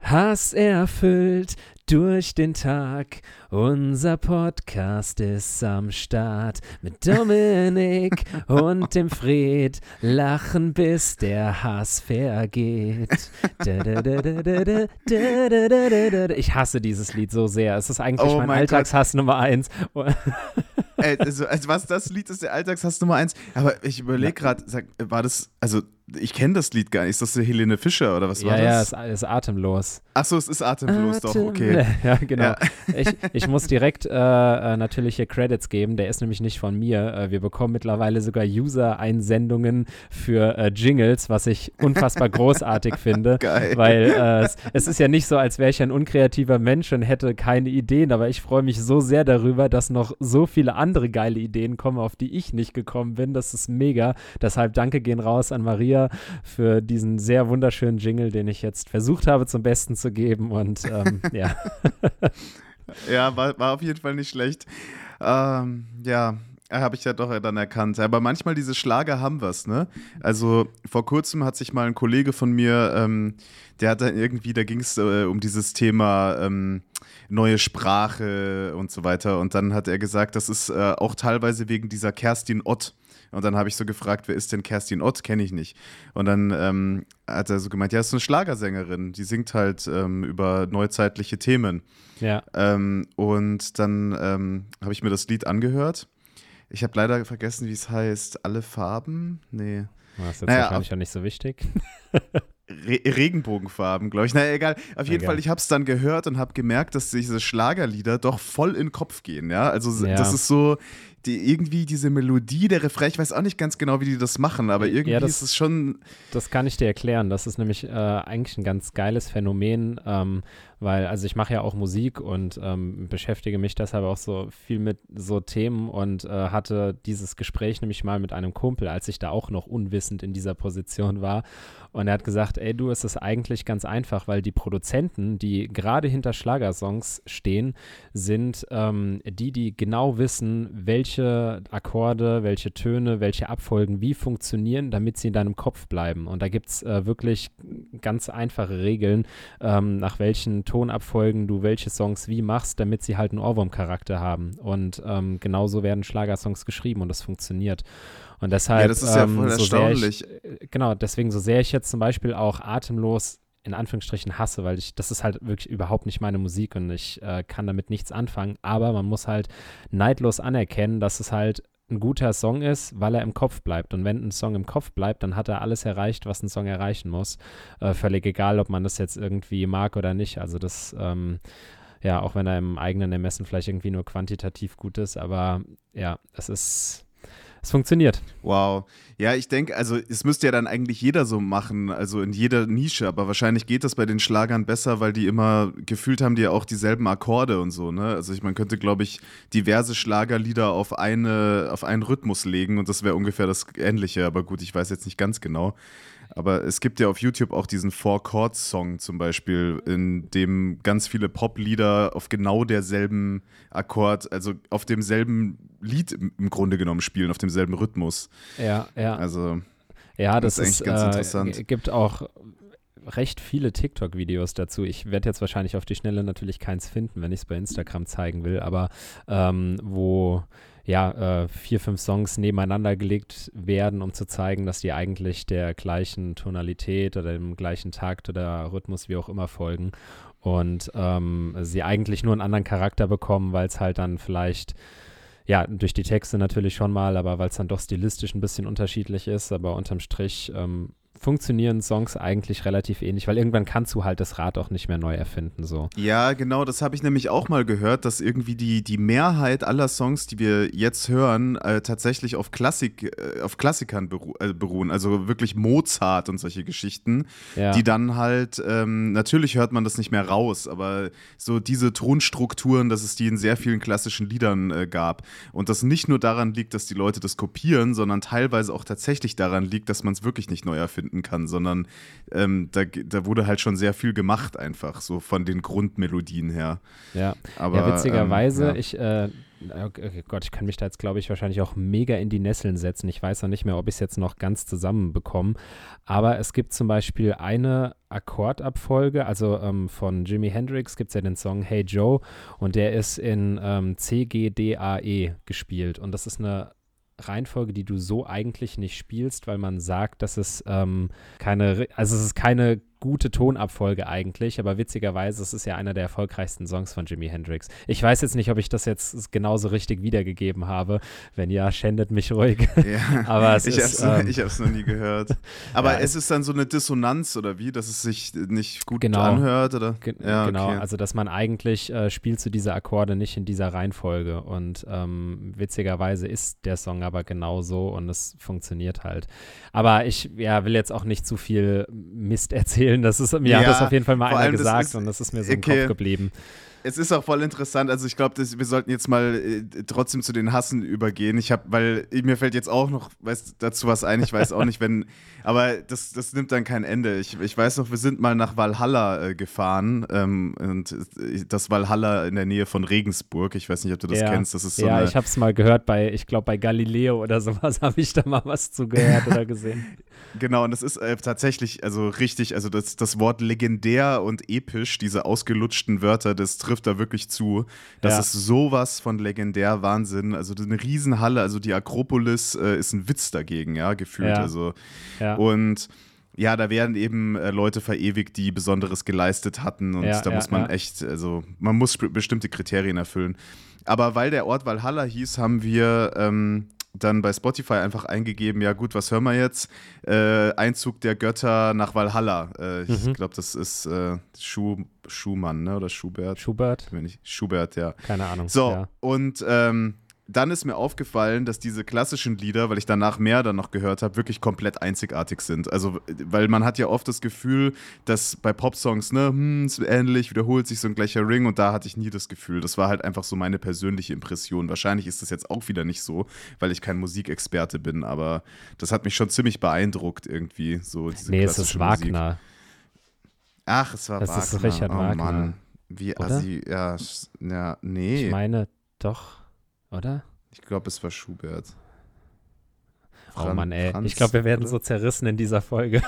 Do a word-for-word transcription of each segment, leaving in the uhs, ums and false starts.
Hass erfüllt durch den Tag. Unser Podcast ist am Start mit Dominik und dem Fred. Lachen, bis der Hass vergeht. Ich hasse dieses Lied so sehr. Es ist eigentlich Oh mein, mein Alltagshass Nummer eins. Ey, also, also was das Lied ist, der Alltagshass Nummer eins. Aber ich überlege gerade, war das, also ich kenne das Lied gar nicht. Ist das die Helene Fischer oder was war ja, das? Ja, es ist atemlos. Achso, es ist atemlos, Atem- doch, okay. Ja, genau. Ja. Ich, ich muss direkt äh, äh, natürlich hier Credits geben. Der ist nämlich nicht von mir. Äh, wir bekommen mittlerweile sogar User-Einsendungen für äh, Jingles, was ich unfassbar großartig finde. Geil. Weil äh, es, es ist ja nicht so, als wäre ich ein unkreativer Mensch und hätte keine Ideen, aber ich freue mich so sehr darüber, dass noch so viele andere geile Ideen kommen, auf die ich nicht gekommen bin. Das ist mega. Deshalb danke gehen raus an Maria für diesen sehr wunderschönen Jingle, den ich jetzt versucht habe zum Besten zu geben und ähm, ja. Ja, war, war auf jeden Fall nicht schlecht. Ähm, ja, habe ich ja doch dann erkannt. Aber manchmal diese Schlager haben was, ne? Also vor kurzem hat sich mal ein Kollege von mir, ähm, der hat dann irgendwie, da ging es äh, um dieses Thema ähm, neue Sprache und so weiter. Und dann hat er gesagt, das ist äh, auch teilweise wegen dieser Kerstin Ott. Und dann habe ich so gefragt, wer ist denn Kerstin Ott? Kenne ich nicht. Und dann ähm, hat er so gemeint, ja, das ist eine Schlagersängerin, die singt halt ähm, über neuzeitliche Themen. Ja. Ähm, und dann ähm, habe ich mir das Lied angehört. Ich habe leider vergessen, wie es heißt. Alle Farben? Nee. Das ist jetzt Naja, wahrscheinlich auch nicht so wichtig. Re- Regenbogenfarben, glaube ich. Naja, egal. Auf jeden Egal. Fall, ich habe es dann gehört und habe gemerkt, dass diese Schlagerlieder doch voll in den Kopf gehen, ja. Also Ja. das ist so, die, irgendwie diese Melodie, der Refrain, ich weiß auch nicht ganz genau, wie die das machen, aber irgendwie Ja, das- ist es schon, Das kann ich dir erklären. Das ist nämlich äh, eigentlich ein ganz geiles Phänomen, ähm, weil, also ich mache ja auch Musik und ähm, beschäftige mich deshalb auch so viel mit so Themen und äh, hatte dieses Gespräch nämlich mal mit einem Kumpel, als ich da auch noch unwissend in dieser Position war. Und er hat gesagt, ey du, es ist eigentlich ganz einfach, weil die Produzenten, die gerade hinter Schlagersongs stehen, sind ähm, die, die genau wissen, welche Akkorde, welche Töne, welche Abfolgen wie funktionieren, damit sie in deinem Kopf bleiben. Und da gibt es äh, wirklich ganz einfache Regeln, ähm, nach welchen Tonabfolgen du welche Songs wie machst, damit sie halt einen Ohrwurm-Charakter haben. Und ähm, genauso werden Schlagersongs geschrieben und das funktioniert. Und deshalb, ja, das ist ja ähm, voll so sehr ich, erstaunlich. äh, genau, deswegen so sehr ich jetzt zum Beispiel auch atemlos in Anführungsstrichen hasse, weil ich, das ist halt wirklich überhaupt nicht meine Musik und ich äh, kann damit nichts anfangen, aber man muss halt neidlos anerkennen, dass es halt ein guter Song ist, weil er im Kopf bleibt. Und wenn ein Song im Kopf bleibt, dann hat er alles erreicht, was ein Song erreichen muss. Äh, völlig egal, ob man das jetzt irgendwie mag oder nicht. Also das, ähm, ja, auch wenn er im eigenen Ermessen vielleicht irgendwie nur quantitativ gut ist, aber ja, es ist, es funktioniert. Wow. Ja, ich denke, also es müsste ja dann eigentlich jeder so machen, also in jeder Nische, aber wahrscheinlich geht das bei den Schlagern besser, weil die immer, gefühlt haben die ja auch dieselben Akkorde und so, ne? Also ich, man könnte, glaube ich, diverse Schlagerlieder auf eine, auf einen Rhythmus legen und das wäre ungefähr das Ähnliche, aber gut, ich weiß jetzt nicht ganz genau. Aber es gibt ja auf YouTube auch diesen Four-Chords-Song zum Beispiel, in dem ganz viele Poplieder auf genau derselben Akkord, also auf demselben Lied im im Grunde genommen spielen, auf demselben Rhythmus. Ja, ja. Also Ja, das, Das ist ist, eigentlich ganz äh, interessant. g- gibt auch recht viele TikTok-Videos dazu. Ich werde jetzt wahrscheinlich auf die Schnelle natürlich keins finden, wenn ich es bei Instagram zeigen will, aber ähm, wo ja, äh, vier, fünf Songs nebeneinander gelegt werden, um zu zeigen, dass die eigentlich der gleichen Tonalität oder dem gleichen Takt oder Rhythmus, wie auch immer, folgen. Und ähm, sie eigentlich nur einen anderen Charakter bekommen, weil es halt dann vielleicht ja, durch die Texte natürlich schon mal, aber weil es dann doch stilistisch ein bisschen unterschiedlich ist, aber unterm Strich ähm, funktionieren Songs eigentlich relativ ähnlich, weil irgendwann kannst du halt das Rad auch nicht mehr neu erfinden, so. Ja, genau, das habe ich nämlich auch mal gehört, dass irgendwie die, die Mehrheit aller Songs, die wir jetzt hören, äh, tatsächlich auf Klassik, äh, auf Klassikern beru äh, beruhen, also wirklich Mozart und solche Geschichten, Ja. die dann halt, ähm, natürlich hört man das nicht mehr raus, aber so diese Tonstrukturen, dass es die in sehr vielen klassischen Liedern äh, gab und das nicht nur daran liegt, dass die Leute das kopieren, sondern teilweise auch tatsächlich daran liegt, dass man es wirklich nicht neu erfinden finden kann, sondern ähm, da, da wurde halt schon sehr viel gemacht einfach, so von den Grundmelodien her. Ja, aber ja witzigerweise, ähm, ja. ich, äh, okay, Gott, ich kann mich da jetzt, glaube ich, wahrscheinlich auch mega in die Nesseln setzen. Ich weiß noch nicht mehr, ob ich es jetzt noch ganz zusammenbekomme, aber es gibt zum Beispiel eine Akkordabfolge, also ähm, von Jimi Hendrix gibt es ja den Song Hey Joe und der ist in ähm, C, G, D, A, E gespielt und das ist eine Reihenfolge, die du so eigentlich nicht spielst, weil man sagt, dass es ähm, keine, also es ist keine gute Tonabfolge eigentlich, aber witzigerweise es ist ja einer der erfolgreichsten Songs von Jimi Hendrix. Ich weiß jetzt nicht, ob ich das jetzt genauso richtig wiedergegeben habe. Wenn ja, schändet mich ruhig. Ja, aber es ich ist, habe ähm, es noch nie gehört. Aber ja, es ist dann so eine Dissonanz oder wie, dass es sich nicht gut genau, anhört? Oder? Ge- Ja, genau, okay. also dass man eigentlich äh, spielst du diese Akkorde nicht in dieser Reihenfolge und ähm, witzigerweise ist der Song aber genauso und es funktioniert halt. Aber ich ja, will jetzt auch nicht zu viel Mist erzählen. Das ist, mir Ja, hat das auf jeden Fall mal vor einer allem, das gesagt ist- und das ist mir so im okay. Kopf geblieben. Es ist auch voll interessant, also ich glaube, wir sollten jetzt mal äh, trotzdem zu den Hassen übergehen. Ich habe, weil mir fällt jetzt auch noch weiß, dazu was ein, ich weiß auch nicht, wenn, aber das, das nimmt dann kein Ende. Ich, ich weiß noch, wir sind mal nach Valhalla äh, gefahren ähm, und äh, das Valhalla in der Nähe von Regensburg, ich weiß nicht, ob du das ja, kennst, das ist so ja eine... ich habe es mal gehört bei, ich glaube bei Galileo oder sowas habe ich da mal was zu gehört oder gesehen. Genau, und das ist äh, tatsächlich, also richtig, also das, das Wort legendär und episch, diese ausgelutschten Wörter, das trifft da wirklich zu. Das Ja. ist sowas von legendär Wahnsinn. Also eine Riesenhalle, also die Akropolis äh, ist ein Witz dagegen, ja, gefühlt. Ja. Also Ja. und ja, da werden eben äh, Leute verewigt, die Besonderes geleistet hatten und Ja, da ja, muss man ja. echt, also man muss sp- bestimmte Kriterien erfüllen. Aber weil der Ort Valhalla hieß, haben wir ähm, dann bei Spotify einfach eingegeben, ja gut, was hören wir jetzt? Äh, Einzug der Götter nach Valhalla. Äh, ich Mhm. glaube, das ist äh, Schuh, Schumann, ne? Oder Schubert? Schubert? Bin ich- Schubert, ja. Keine Ahnung. So, Ja. und ähm, dann ist mir aufgefallen, dass diese klassischen Lieder, weil ich danach mehr dann noch gehört habe, wirklich komplett einzigartig sind. Also, weil man hat ja oft das Gefühl, dass bei Popsongs, ne, hm, ist ähnlich, wiederholt sich so ein gleicher Ring und da hatte ich nie das Gefühl. Das war halt einfach so meine persönliche Impression. Wahrscheinlich ist das jetzt auch wieder nicht so, weil ich kein Musikexperte bin, aber das hat mich schon ziemlich beeindruckt irgendwie, so diese Nee, es klassische ist Musik. Wagner. Ach, es war Das Wagner. ist Richard oh Wagner. Mann, wie Oder? assi, ja, s- ja, nee. Ich meine doch, oder? Ich glaube, es war Schubert. Oh Fran- Mann, ey. Franz, Ich glaube, wir werden oder? so zerrissen in dieser Folge.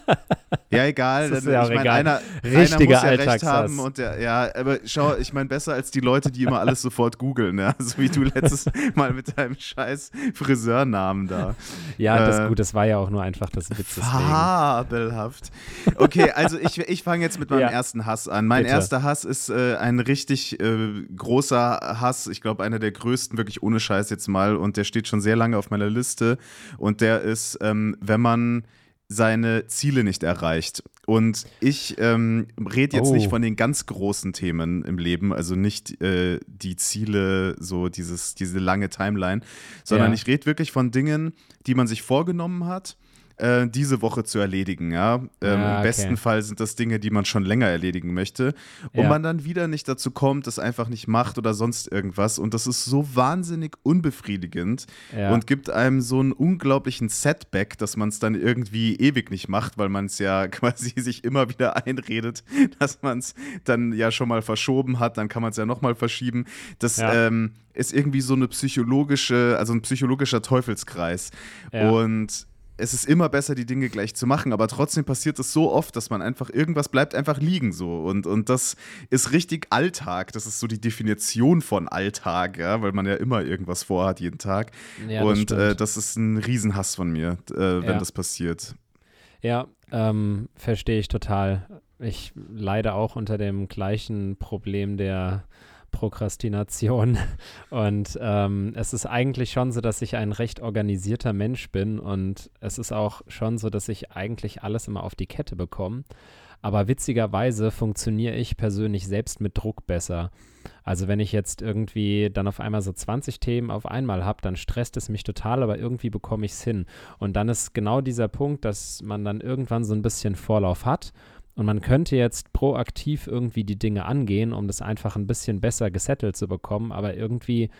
Ja, egal. Das ist dann- ja ich auch meine, egal. einer, Richtiger einer muss ja recht Alltagshass. haben und der, ja, aber schau, ich meine, besser als die Leute, die immer alles sofort googeln, ja? So wie du letztes Mal mit deinem scheiß Friseurnamen da. Ja, das Äh, gut, das war ja auch nur einfach das Witz deswegen. Fabelhaft. Okay, also ich, ich fange jetzt mit meinem Ja. ersten Hass an. Mein Bitte. erster Hass ist äh, ein richtig äh, großer Hass. Ich glaube, einer der größten, wirklich ohne Scheiß jetzt mal. Und der steht schon sehr lange auf meiner Liste. Und der ist, ähm, wenn man seine Ziele nicht erreicht. Und ich ähm, rede jetzt Oh. nicht von den ganz großen Themen im Leben, also nicht äh, die Ziele, so dieses, diese lange Timeline, sondern Ja. ich rede wirklich von Dingen, die man sich vorgenommen hat, äh, diese Woche zu erledigen. Ja? Ähm, Ah, Im okay. besten Fall sind das Dinge, die man schon länger erledigen möchte und Ja. man dann wieder nicht dazu kommt, das einfach nicht macht oder sonst irgendwas. Und das ist so wahnsinnig unbefriedigend Ja. und gibt einem so einen unglaublichen Setback, dass man es dann irgendwie ewig nicht macht, weil man es ja quasi sich immer wieder einredet, dass man es dann ja schon mal verschoben hat, dann kann man es ja nochmal verschieben. Das Ja. ähm, ist irgendwie so eine psychologische, also ein psychologischer Teufelskreis. Ja. Und es ist immer besser, die Dinge gleich zu machen, aber trotzdem passiert es so oft, dass man einfach, irgendwas bleibt einfach liegen so. Und, und das ist richtig Alltag. Das ist so die Definition von Alltag, ja, weil man ja immer irgendwas vorhat jeden Tag. Ja, das und stimmt. äh, das ist ein Riesenhass von mir, äh, wenn Ja. das passiert. Ja, ähm, verstehe ich total. Ich leide auch unter dem gleichen Problem der Prokrastination. Und ähm, es ist eigentlich schon so, dass ich ein recht organisierter Mensch bin und es ist auch schon so, dass ich eigentlich alles immer auf die Kette bekomme. Aber witzigerweise funktioniere ich persönlich selbst mit Druck besser. Also wenn ich jetzt irgendwie dann auf einmal so zwanzig Themen auf einmal habe, dann stresst es mich total, aber irgendwie bekomme ich es hin. Und dann ist genau dieser Punkt, dass man dann irgendwann so ein bisschen Vorlauf hat und man könnte jetzt proaktiv irgendwie die Dinge angehen, um das einfach ein bisschen besser gesettelt zu bekommen, aber irgendwie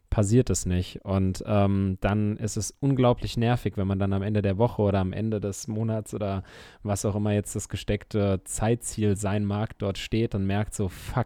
passiert es nicht. Und ähm, dann ist es unglaublich nervig, wenn man dann am Ende der Woche oder am Ende des Monats oder was auch immer jetzt das gesteckte Zeitziel sein mag, dort steht und merkt so, fuck,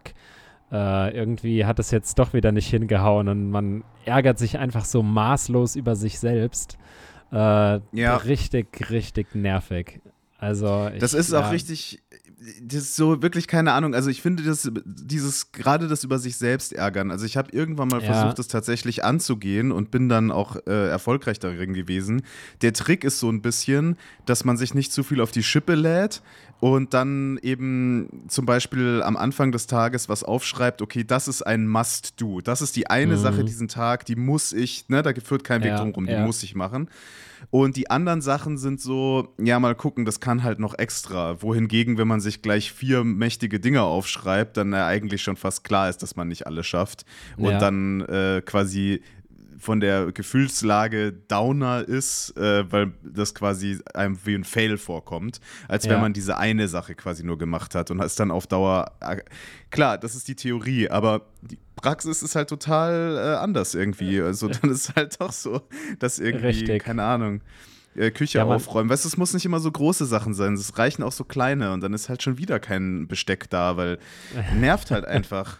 äh, irgendwie hat es jetzt doch wieder nicht hingehauen und man ärgert sich einfach so maßlos über sich selbst. Äh, ja. Richtig, richtig nervig. Also ich, das ist ja. auch richtig, das ist so wirklich keine Ahnung. Also ich finde das, dieses, gerade das über sich selbst ärgern. Also ich habe irgendwann mal Ja. versucht, das tatsächlich anzugehen und bin dann auch äh, erfolgreich darin gewesen. Der Trick ist so ein bisschen, dass man sich nicht zu viel auf die Schippe lädt und dann eben zum Beispiel am Anfang des Tages was aufschreibt, okay, das ist ein Must-Do. Das ist die eine Mhm. Sache diesen Tag, die muss ich, ne, da führt kein Weg Ja, drum rum, die ja. muss ich machen. Und die anderen Sachen sind so, ja, mal gucken, das kann halt noch extra. Wohingegen, wenn man sich gleich vier mächtige Dinge aufschreibt, dann ja eigentlich schon fast klar ist, dass man nicht alles schafft. Und Ja. dann äh, quasi von der Gefühlslage downer ist, äh, weil das quasi einem wie ein Fail vorkommt, als wenn Ja. man diese eine Sache quasi nur gemacht hat und ist dann auf Dauer, äh, klar, das ist die Theorie, aber die Praxis ist halt total äh, anders irgendwie, also dann ist es halt doch so, dass irgendwie, Richtig. keine Ahnung, äh, Küche Ja, man- aufräumen, weißt du, es muss nicht immer so große Sachen sein, es reichen auch so kleine und dann ist halt schon wieder kein Besteck da, weil nervt halt einfach.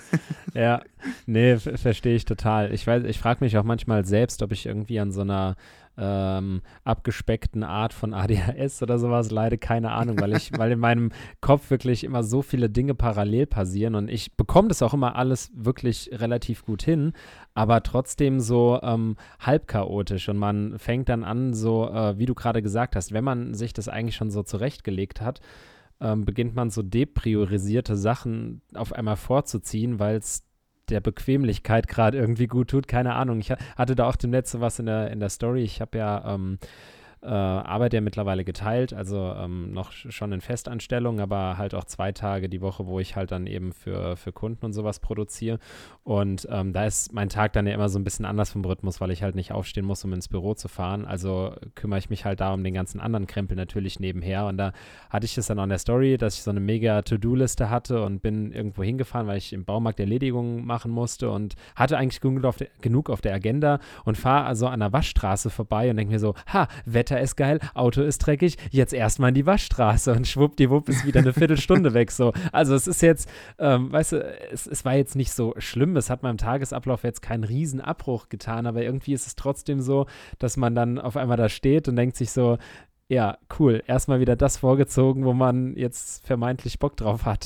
Ja, nee, f- verstehe ich total. Ich weiß, ich frage mich auch manchmal selbst, ob ich irgendwie an so einer ähm, abgespeckten Art von A D H S oder sowas leide, keine Ahnung, weil ich, weil in meinem Kopf wirklich immer so viele Dinge parallel passieren und ich bekomme das auch immer alles wirklich relativ gut hin, aber trotzdem so ähm, halb chaotisch und man fängt dann an, so äh, wie du gerade gesagt hast, wenn man sich das eigentlich schon so zurechtgelegt hat, ähm, beginnt man so depriorisierte Sachen auf einmal vorzuziehen, weil es der Bequemlichkeit gerade irgendwie gut tut. Keine Ahnung. Ich ha- hatte da auch dem letzte was in der, in der Story. Ich habe ja ähm, äh, Arbeit ja mittlerweile geteilt, also ähm, noch sch- schon in Festanstellung, aber halt auch zwei Tage die Woche, wo ich halt dann eben für, für Kunden und sowas produziere. Und ähm, da ist mein Tag dann ja immer so ein bisschen anders vom Rhythmus, weil ich halt nicht aufstehen muss, um ins Büro zu fahren. Also kümmere ich mich halt da um den ganzen anderen Krempel natürlich nebenher. Und da hatte ich es dann auch in der Story, dass ich so eine mega To-Do-Liste hatte und bin irgendwo hingefahren, weil ich im Baumarkt Erledigungen machen musste und hatte eigentlich genug auf der, genug auf der Agenda und fahre also an der Waschstraße vorbei und denke mir so, ha, Wetter ist geil, Auto ist dreckig, jetzt erstmal in die Waschstraße und schwuppdiwupp ist wieder eine Viertelstunde weg. So. Also es ist jetzt, ähm, weißt du, es, es war jetzt nicht so schlimm, es hat meinem Tagesablauf jetzt keinen riesen Abbruch getan, aber irgendwie ist es trotzdem so, dass man dann auf einmal da steht und denkt sich so, ja, cool, erstmal wieder das vorgezogen, wo man jetzt vermeintlich Bock drauf hat.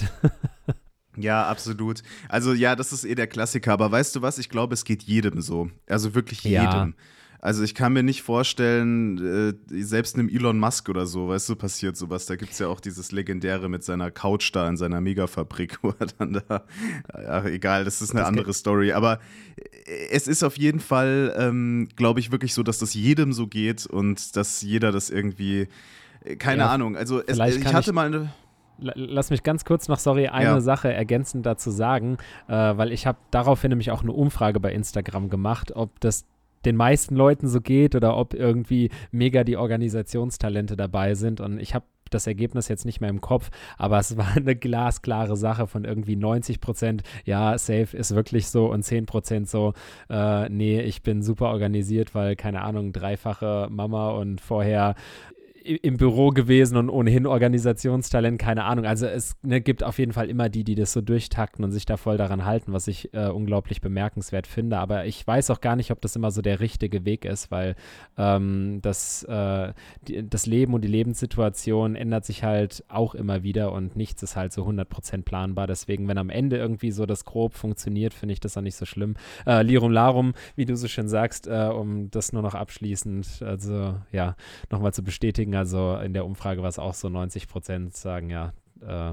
Ja, absolut. Also ja, das ist eh der Klassiker, aber weißt du was, ich glaube, es geht jedem so. Also wirklich jedem. Ja. Also ich kann mir nicht vorstellen, äh, selbst einem Elon Musk oder so, weißt du, passiert sowas. Da gibt es ja auch dieses Legendäre mit seiner Couch da in seiner Megafabrik, wo er dann da, ach egal, das ist eine Das andere Story. Aber es ist auf jeden Fall, ähm, glaube ich, wirklich so, dass das jedem so geht und dass jeder das irgendwie, äh, keine Ja, Ahnung, also es, vielleicht ich kann hatte ich- mal eine... L- Lass mich ganz kurz noch, sorry, eine Ja. Sache ergänzend dazu sagen, äh, weil ich habe daraufhin nämlich auch eine Umfrage bei Instagram gemacht, ob das den meisten Leuten so geht oder ob irgendwie mega die Organisationstalente dabei sind und ich habe das Ergebnis jetzt nicht mehr im Kopf, aber es war eine glasklare Sache von irgendwie neunzig Prozent, ja, safe ist wirklich so und zehn Prozent so, äh, nee, ich bin super organisiert, weil, keine Ahnung, dreifache Mama und vorher im Büro gewesen und ohnehin Organisationstalent, keine Ahnung. Also es ne, gibt auf jeden Fall immer die, die das so durchtakten und sich da voll daran halten, was ich äh, unglaublich bemerkenswert finde. Aber ich weiß auch gar nicht, ob das immer so der richtige Weg ist, weil ähm, das, äh, die, das Leben und die Lebenssituation ändert sich halt auch immer wieder und nichts ist halt so hundert Prozent planbar. Deswegen, wenn am Ende irgendwie so das grob funktioniert, finde ich das auch nicht so schlimm. Äh, Lirum Larum, wie du so schön sagst, äh, um das nur noch abschließend, also ja, nochmal zu bestätigen, also in der Umfrage war es auch so, neunzig Prozent sagen, ja, äh,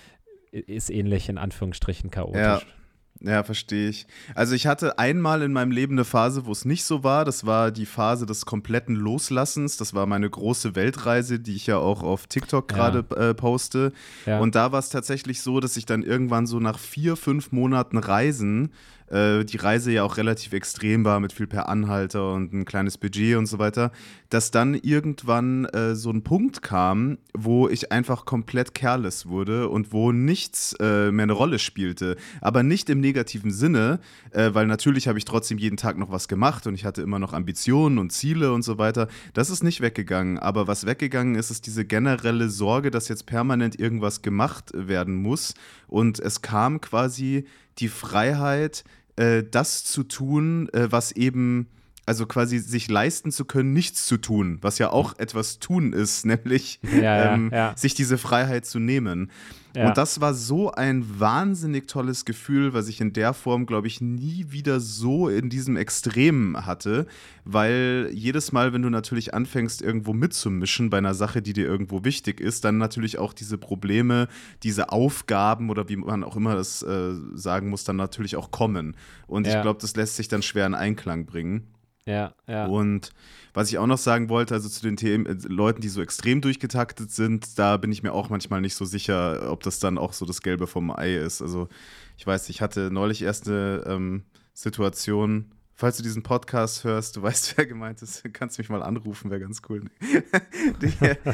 ist ähnlich in Anführungsstrichen chaotisch. Ja. Ja, verstehe ich. Also ich hatte einmal in meinem Leben eine Phase, wo es nicht so war. Das war die Phase des kompletten Loslassens. Das war meine große Weltreise, die ich ja auch auf TikTok gerade Ja. äh, poste. Ja. Und da war es tatsächlich so, dass ich dann irgendwann so nach vier, fünf Monaten Reisen äh, die Reise ja auch relativ extrem war mit viel per Anhalter und ein kleines Budget und so weiter, dass dann irgendwann äh, so ein Punkt kam, wo ich einfach komplett careless wurde und wo nichts äh, mehr eine Rolle spielte. Aber nicht im negativen Sinne, äh, weil natürlich habe ich trotzdem jeden Tag noch was gemacht und ich hatte immer noch Ambitionen und Ziele und so weiter. Das ist nicht weggegangen. Aber was weggegangen ist, ist diese generelle Sorge, dass jetzt permanent irgendwas gemacht werden muss. Und es kam quasi die Freiheit, äh, das zu tun, äh, was eben, also quasi sich leisten zu können, nichts zu tun, was ja auch etwas tun ist, nämlich Ja, ähm, ja, ja. sich diese Freiheit zu nehmen. Ja. Und das war so ein wahnsinnig tolles Gefühl, was ich in der Form, glaube ich, nie wieder so in diesem Extrem hatte, weil jedes Mal, wenn du natürlich anfängst, irgendwo mitzumischen bei einer Sache, die dir irgendwo wichtig ist, dann natürlich auch diese Probleme, diese Aufgaben oder wie man auch immer das äh, sagen muss, dann natürlich auch kommen. Und Ja. ich glaube, das lässt sich dann schwer in Einklang bringen. Ja, ja. Und was ich auch noch sagen wollte, also zu den Themen, äh, Leuten, die so extrem durchgetaktet sind, da bin ich mir auch manchmal nicht so sicher, ob das dann auch so das Gelbe vom Ei ist. Also ich weiß, ich hatte neulich erst eine ähm, Situation, falls du diesen Podcast hörst, du weißt, wer gemeint ist, kannst mich mal anrufen, wäre ganz cool. die,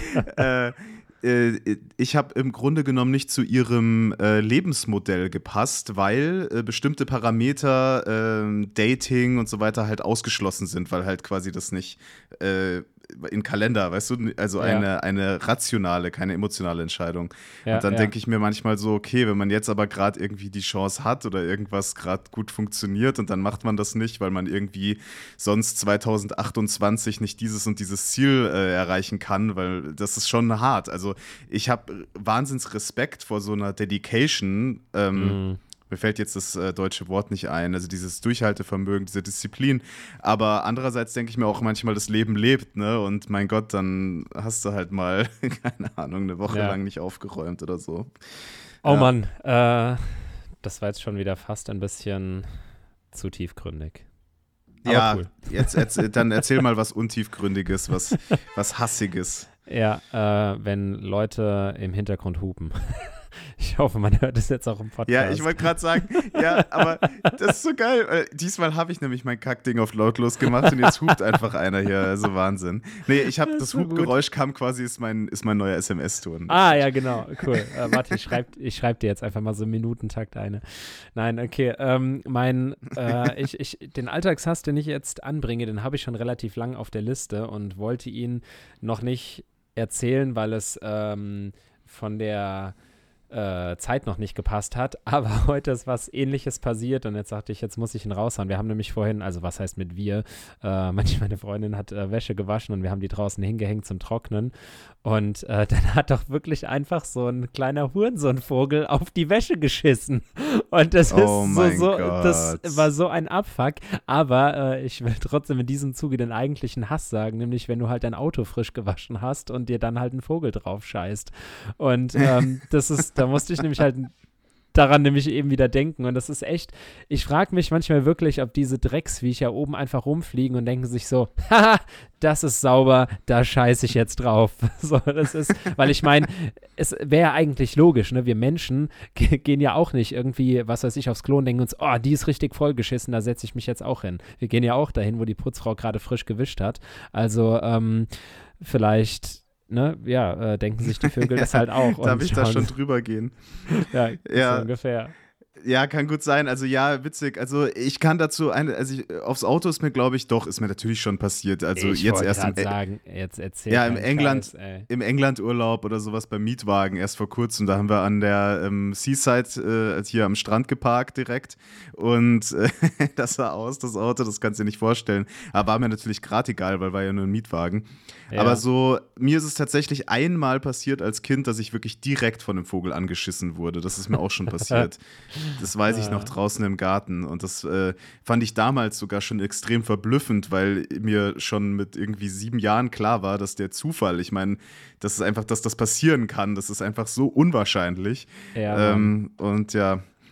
äh, äh, ich habe im Grunde genommen nicht zu ihrem äh, Lebensmodell gepasst, weil äh, bestimmte Parameter, äh, Dating und so weiter halt ausgeschlossen sind, weil halt quasi das nicht äh, in Kalender, weißt du, also Ja. eine, eine rationale, keine emotionale Entscheidung. Ja, und dann ja. denke ich mir manchmal so, okay, wenn man jetzt aber gerade irgendwie die Chance hat oder irgendwas gerade gut funktioniert und dann macht man das nicht, weil man irgendwie sonst zwanzig achtundzwanzig nicht dieses und dieses Ziel äh, erreichen kann, weil das ist schon hart. Also ich habe wahnsinns Respekt vor so einer Dedication. Ähm, Mhm. Mir fällt jetzt das äh, deutsche Wort nicht ein, also dieses Durchhaltevermögen, diese Disziplin. Aber andererseits denke ich mir auch manchmal, das Leben lebt, ne? Und mein Gott, dann hast du halt mal, keine Ahnung, eine Woche Ja. lang nicht aufgeräumt oder so. Oh Ja. Mann, äh, das war jetzt schon wieder fast ein bisschen zu tiefgründig. Aber Ja, cool. jetzt erzähl, dann erzähl mal was Untiefgründiges, was, was Hassiges. Ja, äh, wenn Leute im Hintergrund hupen. Ich hoffe, man hört es jetzt auch im Podcast. Ja, ich wollte gerade sagen, ja, aber das ist so geil. Weil diesmal habe ich nämlich mein Kackding auf lautlos gemacht und jetzt hupt einfach einer hier. Also Wahnsinn. Nee, ich habe Das das, ist so gut. Hupgeräusch kam quasi, ist mein, ist mein neuer S M S-Ton. Ah, ja, genau, cool. Äh, warte, ich schreibe ich schreib dir jetzt einfach mal so im Minutentakt eine. Nein, okay. Ähm, mein, äh, ich, ich, den Alltagshass, den ich jetzt anbringe, den habe ich schon relativ lang auf der Liste und wollte ihn noch nicht erzählen, weil es ähm, von der äh, Zeit noch nicht gepasst hat, aber heute ist was Ähnliches passiert und jetzt dachte ich, jetzt muss ich ihn raushauen. Wir haben nämlich vorhin, also was heißt mit wir, äh, manchmal meine Freundin hat äh, Wäsche gewaschen und wir haben die draußen hingehängt zum Trocknen und äh, dann hat doch wirklich einfach so ein kleiner Hurensohnvogel auf die Wäsche geschissen und das Oh ist so, mein so Gott. das war so ein Abfuck, aber äh, ich will trotzdem in diesem Zuge den eigentlichen Hass sagen, nämlich wenn du halt dein Auto frisch gewaschen hast und dir dann halt ein Vogel drauf scheißt und ähm, das ist, da musste ich nämlich halt daran nämlich eben wieder denken und das ist echt, ich frage mich manchmal wirklich, ob diese Drecksviecher oben einfach rumfliegen und denken sich so, haha, das ist sauber, da scheiße ich jetzt drauf. So, das ist, weil ich meine, es wäre ja eigentlich logisch, ne, wir Menschen ge- gehen ja auch nicht irgendwie, was weiß ich, aufs Klo und denken uns, oh, die ist richtig vollgeschissen, da setze ich mich jetzt auch hin. Wir gehen ja auch dahin, wo die Putzfrau gerade frisch gewischt hat, also ähm, vielleicht Ne, ja, äh, denken sich die Vögel das halt auch. Darf und ich da schauen- schon drüber gehen? Ja, Ja. so ungefähr. Ja, kann gut sein. Also ja, witzig. Also ich kann dazu, eine, also ich, aufs Auto ist mir, glaube ich, doch, ist mir natürlich schon passiert. Also ich jetzt wollte erst im, grad sagen, jetzt erzähl Ja, im keinen England- Scheiß, ey. im England-Urlaub oder sowas beim Mietwagen erst vor kurzem. Da haben wir an der ähm, Seaside äh, hier am Strand geparkt direkt und äh, das sah aus, das Auto, das kannst du dir nicht vorstellen. Aber war mir natürlich gerade egal, weil war ja nur ein Mietwagen. Ja. Aber so, mir ist es tatsächlich einmal passiert als Kind, dass ich wirklich direkt von einem Vogel angeschissen wurde. Das ist mir auch schon passiert. Das weiß ich noch draußen im Garten. Und das äh, fand ich damals sogar schon extrem verblüffend, weil mir schon mit irgendwie sieben Jahren klar war, dass der Zufall, ich meine, das ist einfach, dass das passieren kann, das ist einfach so unwahrscheinlich. Ja, ähm, und ja,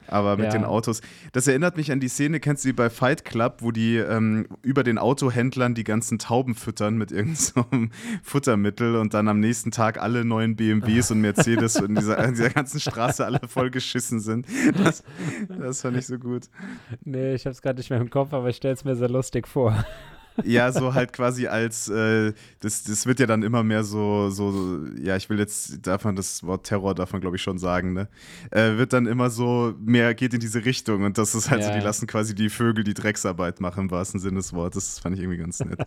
Aber mit Ja. den Autos, das erinnert mich an die Szene, kennst du die bei Fight Club, wo die ähm, über den Autohändlern die ganzen Tauben füttern mit irgendeinem so Futtermittel und dann am nächsten Tag alle neuen B M Ws und Mercedes in dieser, in dieser ganzen Straße alle vollgeschissen sind. Das, das fand ich so gut. Nee, ich hab's gerade nicht mehr im Kopf, aber ich stell's mir sehr lustig vor. Ja, so halt quasi als, äh, das, das wird ja dann immer mehr so, so, ja, ich will jetzt, darf man das Wort Terror, darf man glaube ich schon sagen, ne? Äh, wird dann immer so mehr, geht in diese Richtung und das ist halt Ja, so, die ja. lassen quasi die Vögel die Drecksarbeit machen, im wahrsten Sinne des Wortes. Das fand ich irgendwie ganz nett.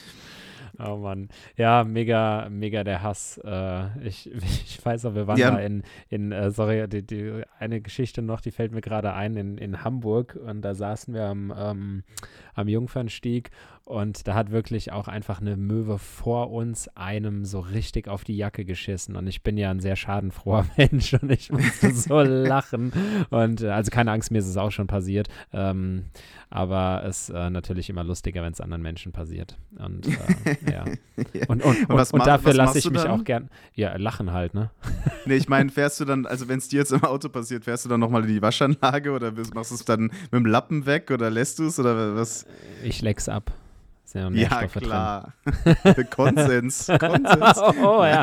Oh Mann. Ja, mega, mega der Hass. Äh, ich, ich weiß auch, wir waren Ja. da in, in äh, sorry, die, die eine Geschichte noch, die fällt mir gerade ein, in, in Hamburg und da saßen wir am, ähm, am Jungfernstieg und da hat wirklich auch einfach eine Möwe vor uns einem so richtig auf die Jacke geschissen und ich bin ja ein sehr schadenfroher Mensch und ich musste so lachen und äh, also keine Angst, mir ist es auch schon passiert, ähm, aber es ist äh, natürlich immer lustiger, wenn es anderen Menschen passiert und äh, ja. Und, und, und, was und mach- dafür was lasse machst ich du mich dann? auch gern, ja, lachen halt, ne? Nee, ich meine, fährst du dann, also wenn es dir jetzt im Auto passiert, fährst du dann nochmal in die Waschanlage oder bist- machst du es dann mit dem Lappen weg oder lässt du es oder was? Ich leck's ab. Sind ja noch Ja, Nährstoffe klar. Konsens. Konsens. drin. Oh, oh, ja.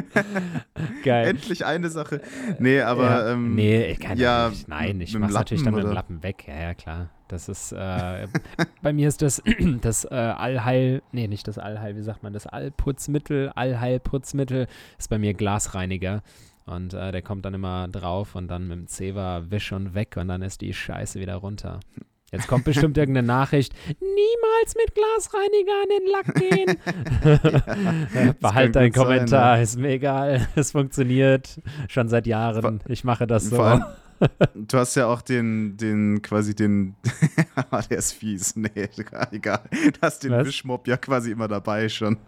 Geil. Endlich eine Sache. Nee, aber. ja. Ähm, nee, ich kann ja, nicht. Nein, ich mit dem mach's natürlich Lappen, dann mit dem oder? Lappen weg. Ja, ja, klar. Das ist, äh, bei mir ist das, das äh, Allheil, nee, nicht das Allheil, wie sagt man, das Allputzmittel, Allheilputzmittel ist bei mir Glasreiniger. Und äh, der kommt dann immer drauf und dann mit dem Zewa wisch und weg und dann ist die Scheiße wieder runter. Jetzt kommt bestimmt irgendeine Nachricht, niemals mit Glasreiniger an den Lack gehen. Behalt deinen gut sein, Kommentar, ja. ist mir egal. Es funktioniert schon seit Jahren. Ich mache das so. Vor allem, du hast ja auch den, den quasi den, der ist fies, nee, egal. Du hast den Was? Wischmopp ja quasi immer dabei schon.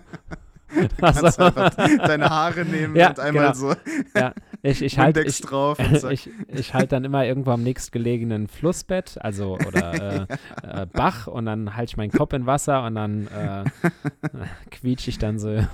Ach Du kannst so. einfach deine Haare nehmen Ja, und einmal genau. so Ja, ich, ich halte Windex ich, drauf und zack. ich, ich halt dann immer irgendwo am nächstgelegenen Flussbett, also oder äh, äh, Bach und dann halte ich meinen Kopf in Wasser und dann äh, quietsche ich dann so.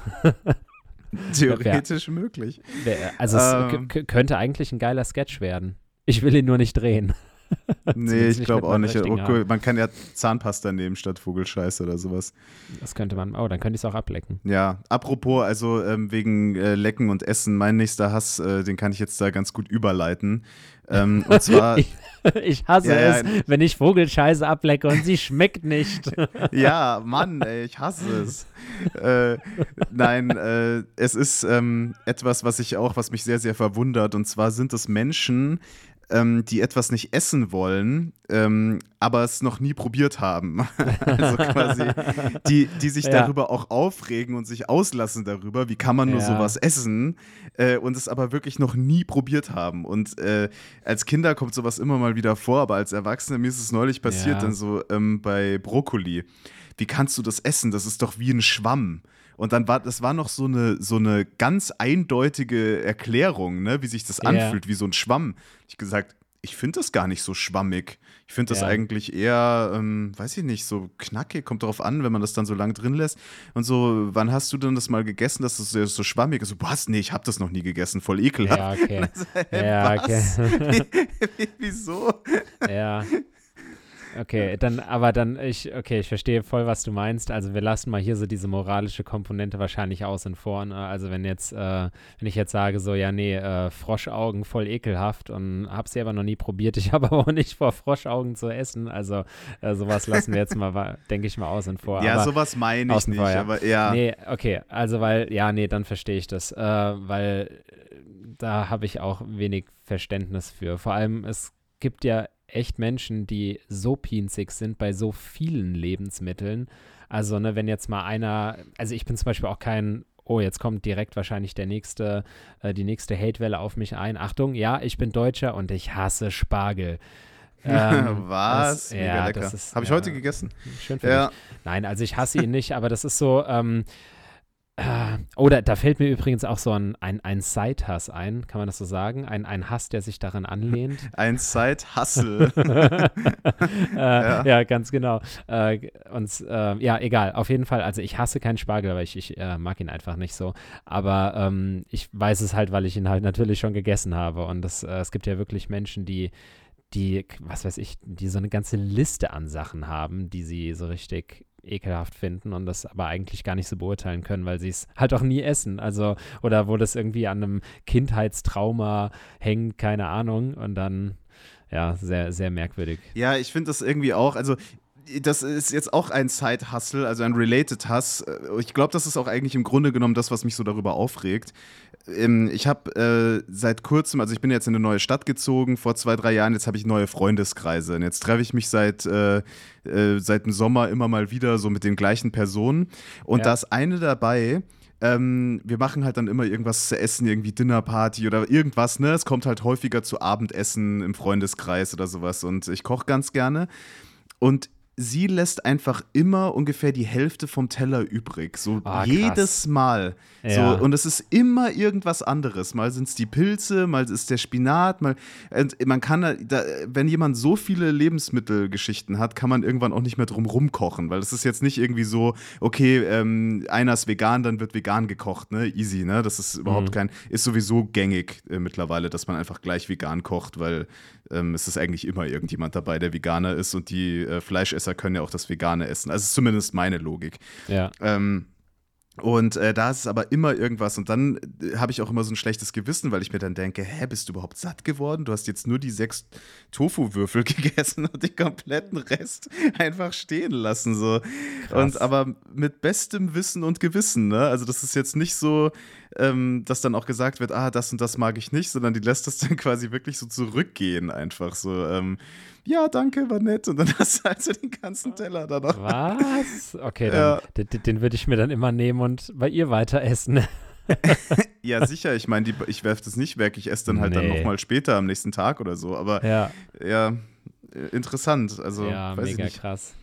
Theoretisch möglich. Wer- Also es Ähm. k- könnte eigentlich ein geiler Sketch werden. Ich will ihn nur nicht drehen. Nee, Zumindest ich glaube mit auch meinem nicht. richtigen Okay, Haar. man kann ja Zahnpasta nehmen statt Vogelscheiße oder sowas. Das könnte man, oh, dann könnte ich es auch ablecken. Ja, apropos, also ähm, wegen äh, Lecken und Essen, mein nächster Hass, äh, den kann ich jetzt da ganz gut überleiten. Ähm, und zwar, ich, ich hasse Ja, ja. es, wenn ich Vogelscheiße ablecke und sie schmeckt nicht. ja, Mann, ey, ich hasse es. äh, nein, äh, es ist ähm, etwas, was ich auch, was mich sehr, sehr verwundert. Und zwar sind es Menschen, ähm, die etwas nicht essen wollen, ähm, aber es noch nie probiert haben. also quasi, die, die sich Ja. darüber auch aufregen und sich auslassen darüber, wie kann man nur Ja. sowas essen äh, und es aber wirklich noch nie probiert haben. Und äh, als Kinder kommt sowas immer mal wieder vor, aber als Erwachsene, mir ist es neulich passiert, Ja. dann so ähm, bei Brokkoli. Wie kannst du das essen? Das ist doch wie ein Schwamm. Und dann war, das war noch so eine, so eine ganz eindeutige Erklärung, ne, wie sich das Ja. anfühlt, wie so ein Schwamm. Ich gesagt, ich finde das gar nicht so schwammig. Ich finde das Ja. eigentlich eher, ähm, weiß ich nicht, so knackig, kommt darauf an, wenn man das dann so lang drin lässt. Und so, wann hast du denn das mal gegessen, dass das so, so schwammig ist? So, was? Nee, ich habe das noch nie gegessen, voll ekelhaft. Ja, okay. Hä, Ja, was? okay. Wie, wieso? Ja. Okay, dann, aber dann, ich, okay, ich verstehe voll, was du meinst. Also wir lassen mal hier so diese moralische Komponente wahrscheinlich außen vor. Ne? Also wenn jetzt, äh, wenn ich jetzt sage, so, ja, nee, äh, Froschaugen voll ekelhaft und hab sie aber noch nie probiert, ich habe aber auch nicht vor, Froschaugen zu essen. Also äh, sowas lassen wir jetzt mal, denke ich mal, außen vor. Ja, aber, sowas meine ich außen nicht, vor, ja. aber ja. Nee, okay, also weil, ja, nee, dann verstehe ich das, äh, weil äh, da habe ich auch wenig Verständnis für. Vor allem, es gibt ja echt Menschen, die so pinzig sind bei so vielen Lebensmitteln. Also, ne, wenn jetzt mal einer, also ich bin zum Beispiel auch kein, oh, jetzt kommt direkt wahrscheinlich der nächste, äh, die nächste Hatewelle auf mich ein. Achtung, ja, ich bin Deutscher und ich hasse Spargel. Ähm, Was? das- Mega ja, lecker. das ist, Habe ich ja, heute gegessen. Schön für Ja. dich. Nein, also ich hasse ihn nicht, aber das ist so, ähm, Äh, oder da fällt mir übrigens auch so ein, ein, ein Side-Hass ein, kann man das so sagen? Ein, ein Hass, der sich daran anlehnt. Ein Side-Hustle. äh, Ja. ja, ganz genau. Äh, und äh, ja, egal, auf jeden Fall. Also ich hasse keinen Spargel, aber ich, ich äh, mag ihn einfach nicht so. Aber ähm, ich weiß es halt, weil ich ihn halt natürlich schon gegessen habe. Und das, äh, es gibt ja wirklich Menschen, die die, was weiß ich, die so eine ganze Liste an Sachen haben, die sie so richtig ekelhaft finden und das aber eigentlich gar nicht so beurteilen können, weil sie es halt auch nie essen. Also, oder wo das irgendwie an einem Kindheitstrauma hängt, keine Ahnung. Und dann, ja, sehr, sehr merkwürdig. Ja, ich finde das irgendwie auch, also das ist jetzt auch ein Side-Hustle, also ein Related Hass. Ich glaube, das ist auch eigentlich im Grunde genommen das, was mich so darüber aufregt. Ich habe äh, seit kurzem, also ich bin jetzt in eine neue Stadt gezogen, vor zwei, drei Jahren, jetzt habe ich neue Freundeskreise. Und jetzt treffe ich mich seit, äh, äh, seit dem Sommer immer mal wieder so mit den gleichen Personen. Und Ja. da ist eine dabei, ähm, wir machen halt dann immer irgendwas zu essen, irgendwie Dinnerparty oder irgendwas, ne? Es kommt halt häufiger zu Abendessen im Freundeskreis oder sowas. Und ich koche ganz gerne. Und sie lässt einfach immer ungefähr die Hälfte vom Teller übrig. So Ah, jedes Mal. Ja. So, und es ist immer irgendwas anderes. Mal sind es die Pilze, mal ist der Spinat, mal. Und man kann, da, wenn jemand so viele Lebensmittelgeschichten hat, kann man irgendwann auch nicht mehr drum rumkochen. Weil es ist jetzt nicht irgendwie so, okay, ähm, einer ist vegan, dann wird vegan gekocht, ne? Easy, ne? Das ist überhaupt Mhm. kein, ist sowieso gängig äh, mittlerweile, dass man einfach gleich vegan kocht, weil ähm, es ist eigentlich immer irgendjemand dabei, der Veganer ist und die äh, Fleischesser können ja auch das Vegane essen. Also ist zumindest meine Logik. Ja. Ähm, und äh, da ist es aber immer irgendwas. Und dann äh, habe ich auch immer so ein schlechtes Gewissen, weil ich mir dann denke, hä, bist du überhaupt satt geworden? Du hast jetzt nur die sechs Tofu-Würfel gegessen und den kompletten Rest einfach stehen lassen. So. Und aber mit bestem Wissen und Gewissen, ne? Also das ist jetzt nicht so, ähm, dass dann auch gesagt wird, ah, das und das mag ich nicht, sondern die lässt das dann quasi wirklich so zurückgehen einfach so. Ähm, ja, danke, war nett. Und dann hast du halt so den ganzen Teller da noch. Was? Okay, dann, Ja. den, den würde ich mir dann immer nehmen und bei ihr weiter essen. Ja, sicher. Ich meine, ich werfe das nicht weg. Ich esse dann halt dann Nee. nochmal später am nächsten Tag oder so. Aber Ja, ja, äh, interessant. Also, ja, weiß ich mega nicht. krass.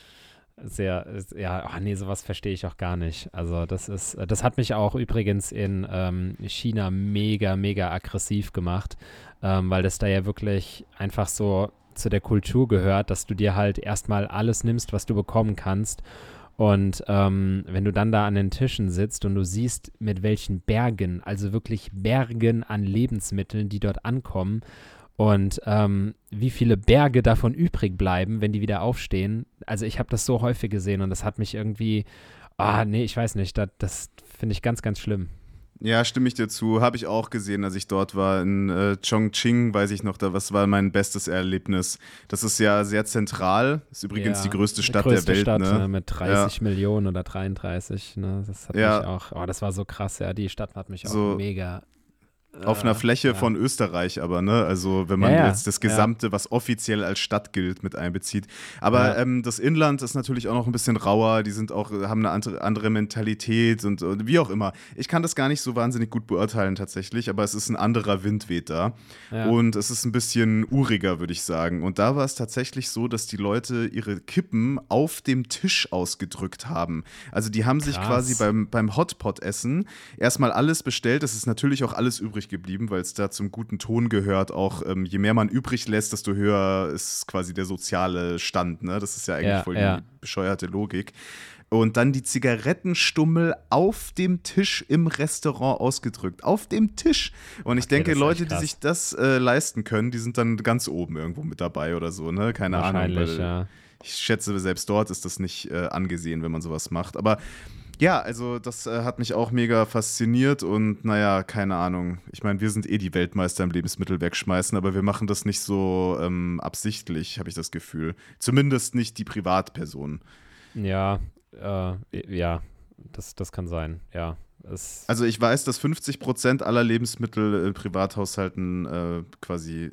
Sehr, ja, ach nee, sowas verstehe ich auch gar nicht. Also das ist, das hat mich auch übrigens in ähm, China mega, mega aggressiv gemacht, ähm, weil das da ja wirklich einfach so zu der Kultur gehört, dass du dir halt erstmal alles nimmst, was du bekommen kannst. Und ähm, wenn du dann da an den Tischen sitzt und du siehst, mit welchen Bergen, also wirklich Bergen an Lebensmitteln, die dort ankommen und ähm, wie viele Berge davon übrig bleiben, wenn die wieder aufstehen. Also ich habe das so häufig gesehen und das hat mich irgendwie, ah nee, ich weiß nicht, das, das finde ich ganz, ganz schlimm. Ja, stimme ich dir zu. Habe ich auch gesehen, als ich dort war. In äh, Chongqing, weiß ich noch, da, was war mein bestes Erlebnis. Das ist ja sehr zentral. Ist übrigens Ja, die größte die Stadt größte der Welt. Stadt, ne? ne, mit dreißig Millionen oder dreiunddreißig, ne, das hat Ja. mich auch, oh, das war so krass, ja, die Stadt hat mich auch So mega. Auf einer äh, Fläche ja. von Österreich aber, ne? Also wenn man Ja, ja, jetzt das ja. Gesamte, was offiziell als Stadt gilt, mit einbezieht. Aber Ja. ähm, das Inland ist natürlich auch noch ein bisschen rauer, die sind auch, haben eine andere, andere Mentalität und, und wie auch immer. Ich kann das gar nicht so wahnsinnig gut beurteilen tatsächlich, aber es ist ein anderer Wind weht da. Ja. Und es ist ein bisschen uriger, würde ich sagen. Und da war es tatsächlich so, dass die Leute ihre Kippen auf dem Tisch ausgedrückt haben. Also die haben sich Krass. quasi beim, beim Hotpot-Essen erstmal alles bestellt. Es ist natürlich auch alles übrig geblieben, weil es da zum guten Ton gehört. Auch ähm, je mehr man übrig lässt, desto höher ist quasi der soziale Stand. Ne? Das ist ja eigentlich Ja, voll ja. die bescheuerte Logik. Und dann die Zigarettenstummel auf dem Tisch im Restaurant ausgedrückt. Auf dem Tisch. Und ich Okay, denke, das ist Leute, echt die krass. sich das äh, leisten können, die sind dann ganz oben irgendwo mit dabei oder so, ne? Keine Ahnung. Wahrscheinlich, Weil ja. ich schätze, selbst dort ist das nicht äh, angesehen, wenn man sowas macht. Aber ja, also das äh, hat mich auch mega fasziniert und naja, keine Ahnung. Ich meine, wir sind eh die Weltmeister im Lebensmittel wegschmeißen, aber wir machen das nicht so ähm, absichtlich, habe ich das Gefühl. Zumindest nicht die Privatpersonen. Ja, äh, ja, das, das kann sein, ja. Es, Also ich weiß, dass fünfzig Prozent aller Lebensmittel in Privathaushalten äh, quasi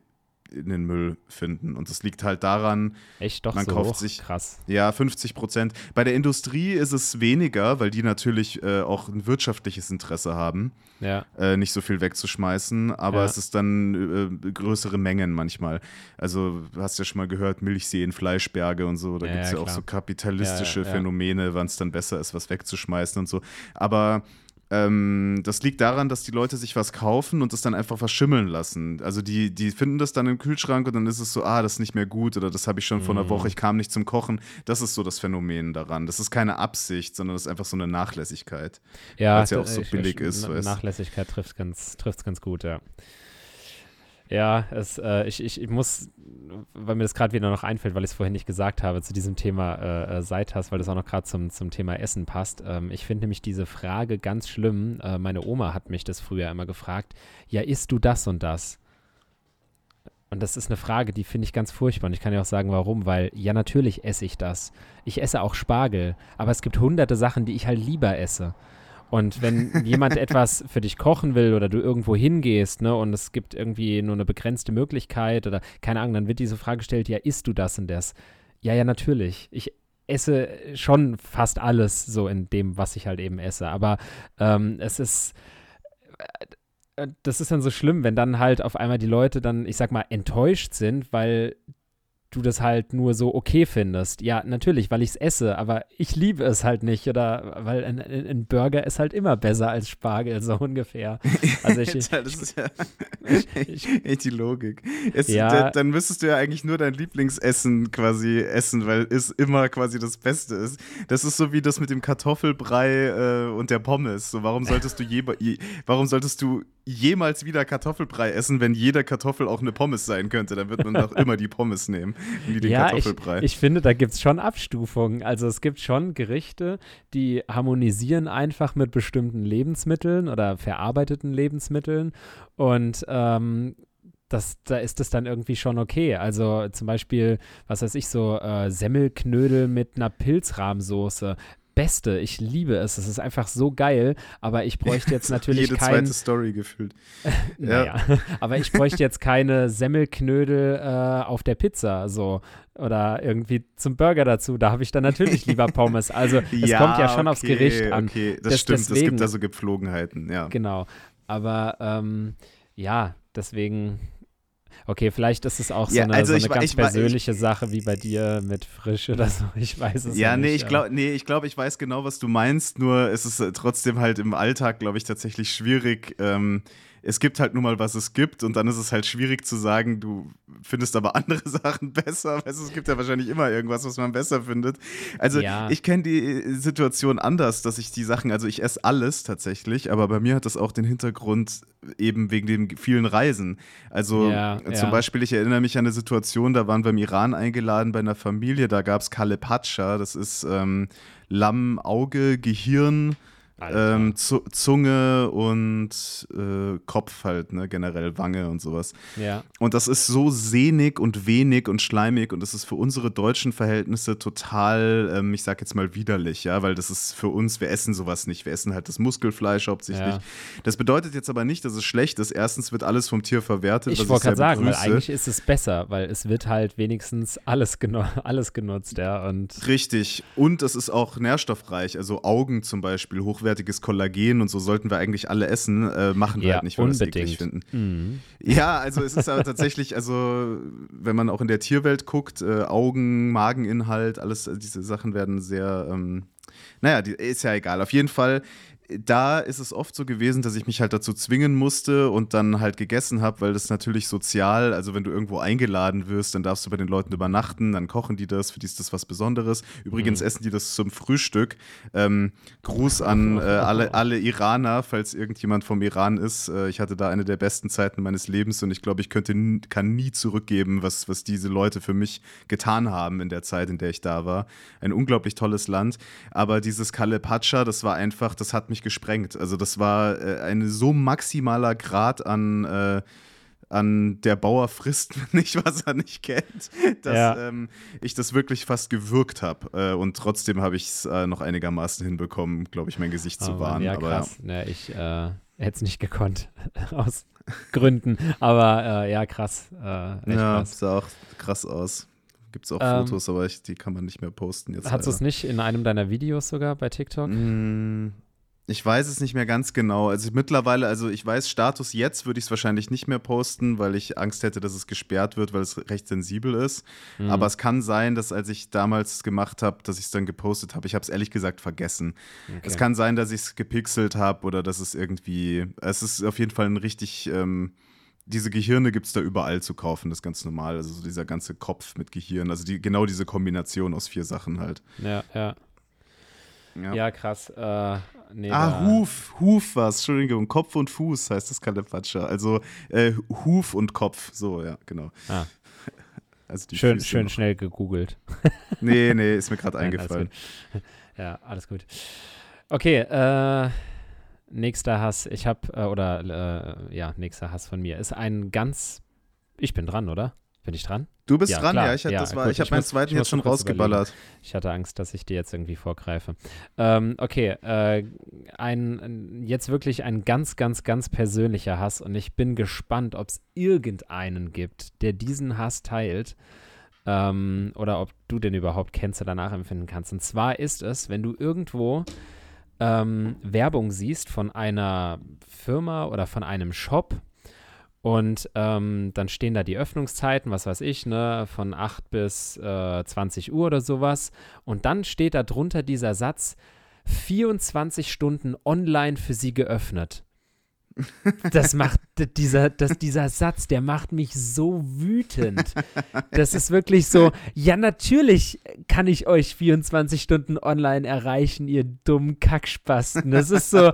in den Müll finden. Und das liegt halt daran, Echt doch man so kauft hoch? sich, Krass. ja, fünfzig Prozent. Bei der Industrie ist es weniger, weil die natürlich äh, auch ein wirtschaftliches Interesse haben, Ja, äh, nicht so viel wegzuschmeißen, aber ja, es ist dann äh, größere Mengen manchmal. Also, du hast ja schon mal gehört, Milchseen, Fleischberge und so, da ja, gibt es ja, ja auch klar. so Ja, kapitalistische ja, ja. Phänomene, wann es dann besser ist, was wegzuschmeißen und so. Aber ähm, das liegt daran, dass die Leute sich was kaufen und das dann einfach verschimmeln lassen. Also die, die finden das dann im Kühlschrank und dann ist es so, ah, das ist nicht mehr gut oder das habe ich schon vor einer Woche, Mm. ich kam nicht zum Kochen. Das ist so das Phänomen daran. Das ist keine Absicht, sondern das ist einfach so eine Nachlässigkeit, weil Ja, es ja da- auch so ich, billig ich, ist, Na- weißt. Nachlässigkeit trifft ganz, trifft's ganz gut, ja. Ja, es, äh, ich, ich, ich muss, weil mir das gerade wieder noch einfällt, weil ich es vorhin nicht gesagt habe, zu diesem Thema äh, äh, Seitas, weil das auch noch gerade zum, zum Thema Essen passt. Ähm, ich finde nämlich diese Frage ganz schlimm. Äh, meine Oma hat mich das früher immer gefragt, ja, isst du das und das? Und das ist eine Frage, die finde ich ganz furchtbar. Und ich kann ja auch sagen, warum. Weil, ja, natürlich esse ich das. Ich esse auch Spargel. Aber es gibt hunderte Sachen, die ich halt lieber esse. Und wenn jemand etwas für dich kochen will oder du irgendwo hingehst, ne, und es gibt irgendwie nur eine begrenzte Möglichkeit oder keine Ahnung, dann wird diese Frage gestellt, ja, isst du das und das? Ja, ja, natürlich. Ich esse schon fast alles so in dem, was ich halt eben esse. Aber ähm, es ist, äh, das ist dann so schlimm, wenn dann halt auf einmal die Leute dann, ich sag mal, enttäuscht sind, weil du das halt nur so okay findest. Ja, natürlich, weil ich es esse, aber ich liebe es halt nicht. Oder weil ein, ein, ein Burger ist halt immer besser als Spargel, so ungefähr. Also ich, ich, das ist ja ich, ich echt die Logik. Es, ja, da, dann müsstest du ja eigentlich nur dein Lieblingsessen quasi essen, weil es immer quasi das Beste ist. Das ist so wie das mit dem Kartoffelbrei äh, und der Pommes. So, warum solltest du je, je, warum solltest du jemals wieder Kartoffelbrei essen, wenn jede Kartoffel auch eine Pommes sein könnte? Dann wird man doch immer die Pommes nehmen. Wie den ja, ich, Kartoffelbrei. ich finde, da gibt es schon Abstufungen. Also es gibt schon Gerichte, die harmonisieren einfach mit bestimmten Lebensmitteln oder verarbeiteten Lebensmitteln und ähm, das, da ist es dann irgendwie schon okay. Also zum Beispiel, was weiß ich, so äh, Semmelknödel mit einer Pilzrahmsoße. Beste, ich liebe es. Es ist einfach so geil, aber ich bräuchte jetzt natürlich Jede kein, zweite Story gefühlt. naja, aber ich bräuchte jetzt keine Semmelknödel äh, auf der Pizza, so. Oder irgendwie zum Burger dazu. Da habe ich dann natürlich lieber Pommes. Also es Ja, kommt ja schon okay, aufs Gericht an. Okay, das Des- stimmt. Es deswegen- gibt da so Gepflogenheiten, ja. Genau. Aber ähm, ja, deswegen, okay, vielleicht ist es auch so Ja, eine, also so ich eine wa- ganz ich wa- ich- persönliche Sache wie bei dir mit Frisch oder so. Ich weiß es ja, Ja, nee, nicht. ich glaube, nee, ich glaube, ich weiß genau, was du meinst, nur es ist äh, trotzdem halt im Alltag, glaube ich, tatsächlich schwierig. Ähm, es gibt halt nun mal, was es gibt und dann ist es halt schwierig zu sagen, du findest aber andere Sachen besser. Weißt du, es gibt ja wahrscheinlich immer irgendwas, was man besser findet. Also Ja. ich kenne die äh, Situation anders, dass ich die Sachen, also ich esse alles tatsächlich, aber bei mir hat das auch den Hintergrund eben wegen den vielen Reisen. Also Ja, äh, ja. zum Beispiel, ich erinnere mich an eine Situation, da waren wir im Iran eingeladen bei einer Familie, da gab es Kalepatscha, das ist ähm, Lamm, Auge, Gehirn, Alter. ähm, Zu Zunge und äh, Kopf halt, ne, generell Wange und sowas. Ja. Und das ist so sehnig und wenig und schleimig und das ist für unsere deutschen Verhältnisse total, ähm, ich sag jetzt mal widerlich, ja, weil das ist für uns, wir essen sowas nicht, wir essen halt das Muskelfleisch hauptsächlich. Ja. Das bedeutet jetzt aber nicht, dass es schlecht ist. Erstens wird alles vom Tier verwertet, Ich was wollte sehr gerade sagen, weil begrüße. eigentlich ist es besser, weil es wird halt wenigstens alles, genu alles genutzt, ja. Und Richtig. Und es ist auch nährstoffreich. Also Augen zum Beispiel, hochwertiges Kollagen und so sollten wir eigentlich alle essen. Äh, machen wir ja, halt nicht, weil wir es eklig unbedingt. finden. Mhm. Ja, also es ist aber tatsächlich, also wenn man auch in der Tierwelt guckt, äh, Augen, Mageninhalt, alles, äh, diese Sachen werden sehr, ähm, naja, die, ist ja egal. Auf jeden Fall, da ist es oft so gewesen, dass ich mich halt dazu zwingen musste und dann halt gegessen habe, weil das natürlich sozial, also wenn du irgendwo eingeladen wirst, dann darfst du bei den Leuten übernachten, dann kochen die das, für die ist das was Besonderes. Übrigens Mhm. essen die das zum Frühstück. Ähm, Gruß an äh, alle, alle Iraner, falls irgendjemand vom Iran ist. Äh, ich hatte da eine der besten Zeiten meines Lebens und ich glaube, ich könnte, n- kann nie zurückgeben, was, was diese Leute für mich getan haben in der Zeit, in der ich da war. Ein unglaublich tolles Land. Aber dieses Kalepatscha, das war einfach, das hat mich gesprengt. Also das war äh, ein so maximaler Grad an, äh, an der Bauer frisst nicht, was er nicht kennt, dass Ja. ähm, ich das wirklich fast gewürgt habe. Äh, und trotzdem habe ich es äh, noch einigermaßen hinbekommen, glaube ich, mein Gesicht zu Oh Mann, wahren. ja, Aber krass. Ja, ich, äh, Er hätte es nicht gekonnt, aus Gründen. Aber äh, ja, krass. Äh, echt Ja, krass. sah auch krass aus. Gibt es auch Ähm, Fotos, aber ich, die kann man nicht mehr posten jetzt. Hast du es nicht in einem deiner Videos sogar bei TikTok? Mm, Ich weiß es nicht mehr ganz genau. Also mittlerweile, also ich weiß, Status jetzt würde ich es wahrscheinlich nicht mehr posten, weil ich Angst hätte, dass es gesperrt wird, weil es recht sensibel ist. Mhm. Aber es kann sein, dass als ich damals gemacht habe, dass ich es dann gepostet habe, ich habe es ehrlich gesagt vergessen. Okay. Es kann sein, dass ich es gepixelt habe oder dass es irgendwie, es ist auf jeden Fall ein richtig, ähm, diese Gehirne gibt es da überall zu kaufen, das ist ganz normal. Also so dieser ganze Kopf mit Gehirn, also die, genau diese Kombination aus vier Sachen halt. Ja, ja. Ja, Ja, krass. Äh, nee, Ah, da- Huf, Huf war's, Entschuldigung, Kopf und Fuß heißt das Kalepatscha. Also äh, Huf und Kopf, so, ja, genau. Ah. Also die Schön, Füße schön noch. schnell gegoogelt. Nee, nee, ist mir gerade Nein, alles eingefallen. gut. Ja, alles gut. Okay, äh, nächster Hass. Ich habe, äh, oder, äh, ja, nächster Hass von mir ist ein ganz, ich bin dran, oder? Bin ich dran? Du bist Ja, dran, klar. ja, ich, hatte- Ja, das war, gut, ich habe ich meinen muss- zweiten ich jetzt muss schon kurz rausgeballert. Ich hatte Angst, dass ich dir jetzt irgendwie vorgreife. Ähm, okay, äh, ein, ein- jetzt wirklich ein ganz, ganz, ganz persönlicher Hass und ich bin gespannt, ob es irgendeinen gibt, der diesen Hass teilt ähm, oder ob du den überhaupt kennst oder nachempfinden kannst. Und zwar ist es, wenn du irgendwo ähm, Werbung siehst von einer Firma oder von einem Shop und ähm, dann stehen da die Öffnungszeiten, was weiß ich, ne, von acht bis äh, zwanzig Uhr oder sowas. Und dann steht da drunter dieser Satz, vierundzwanzig Stunden online für sie geöffnet. Das macht, d- dieser, das, dieser Satz, der macht mich so wütend. Das ist wirklich so, ja, natürlich kann ich euch vierundzwanzig Stunden online erreichen, ihr dummen Kackspasten. Das ist so,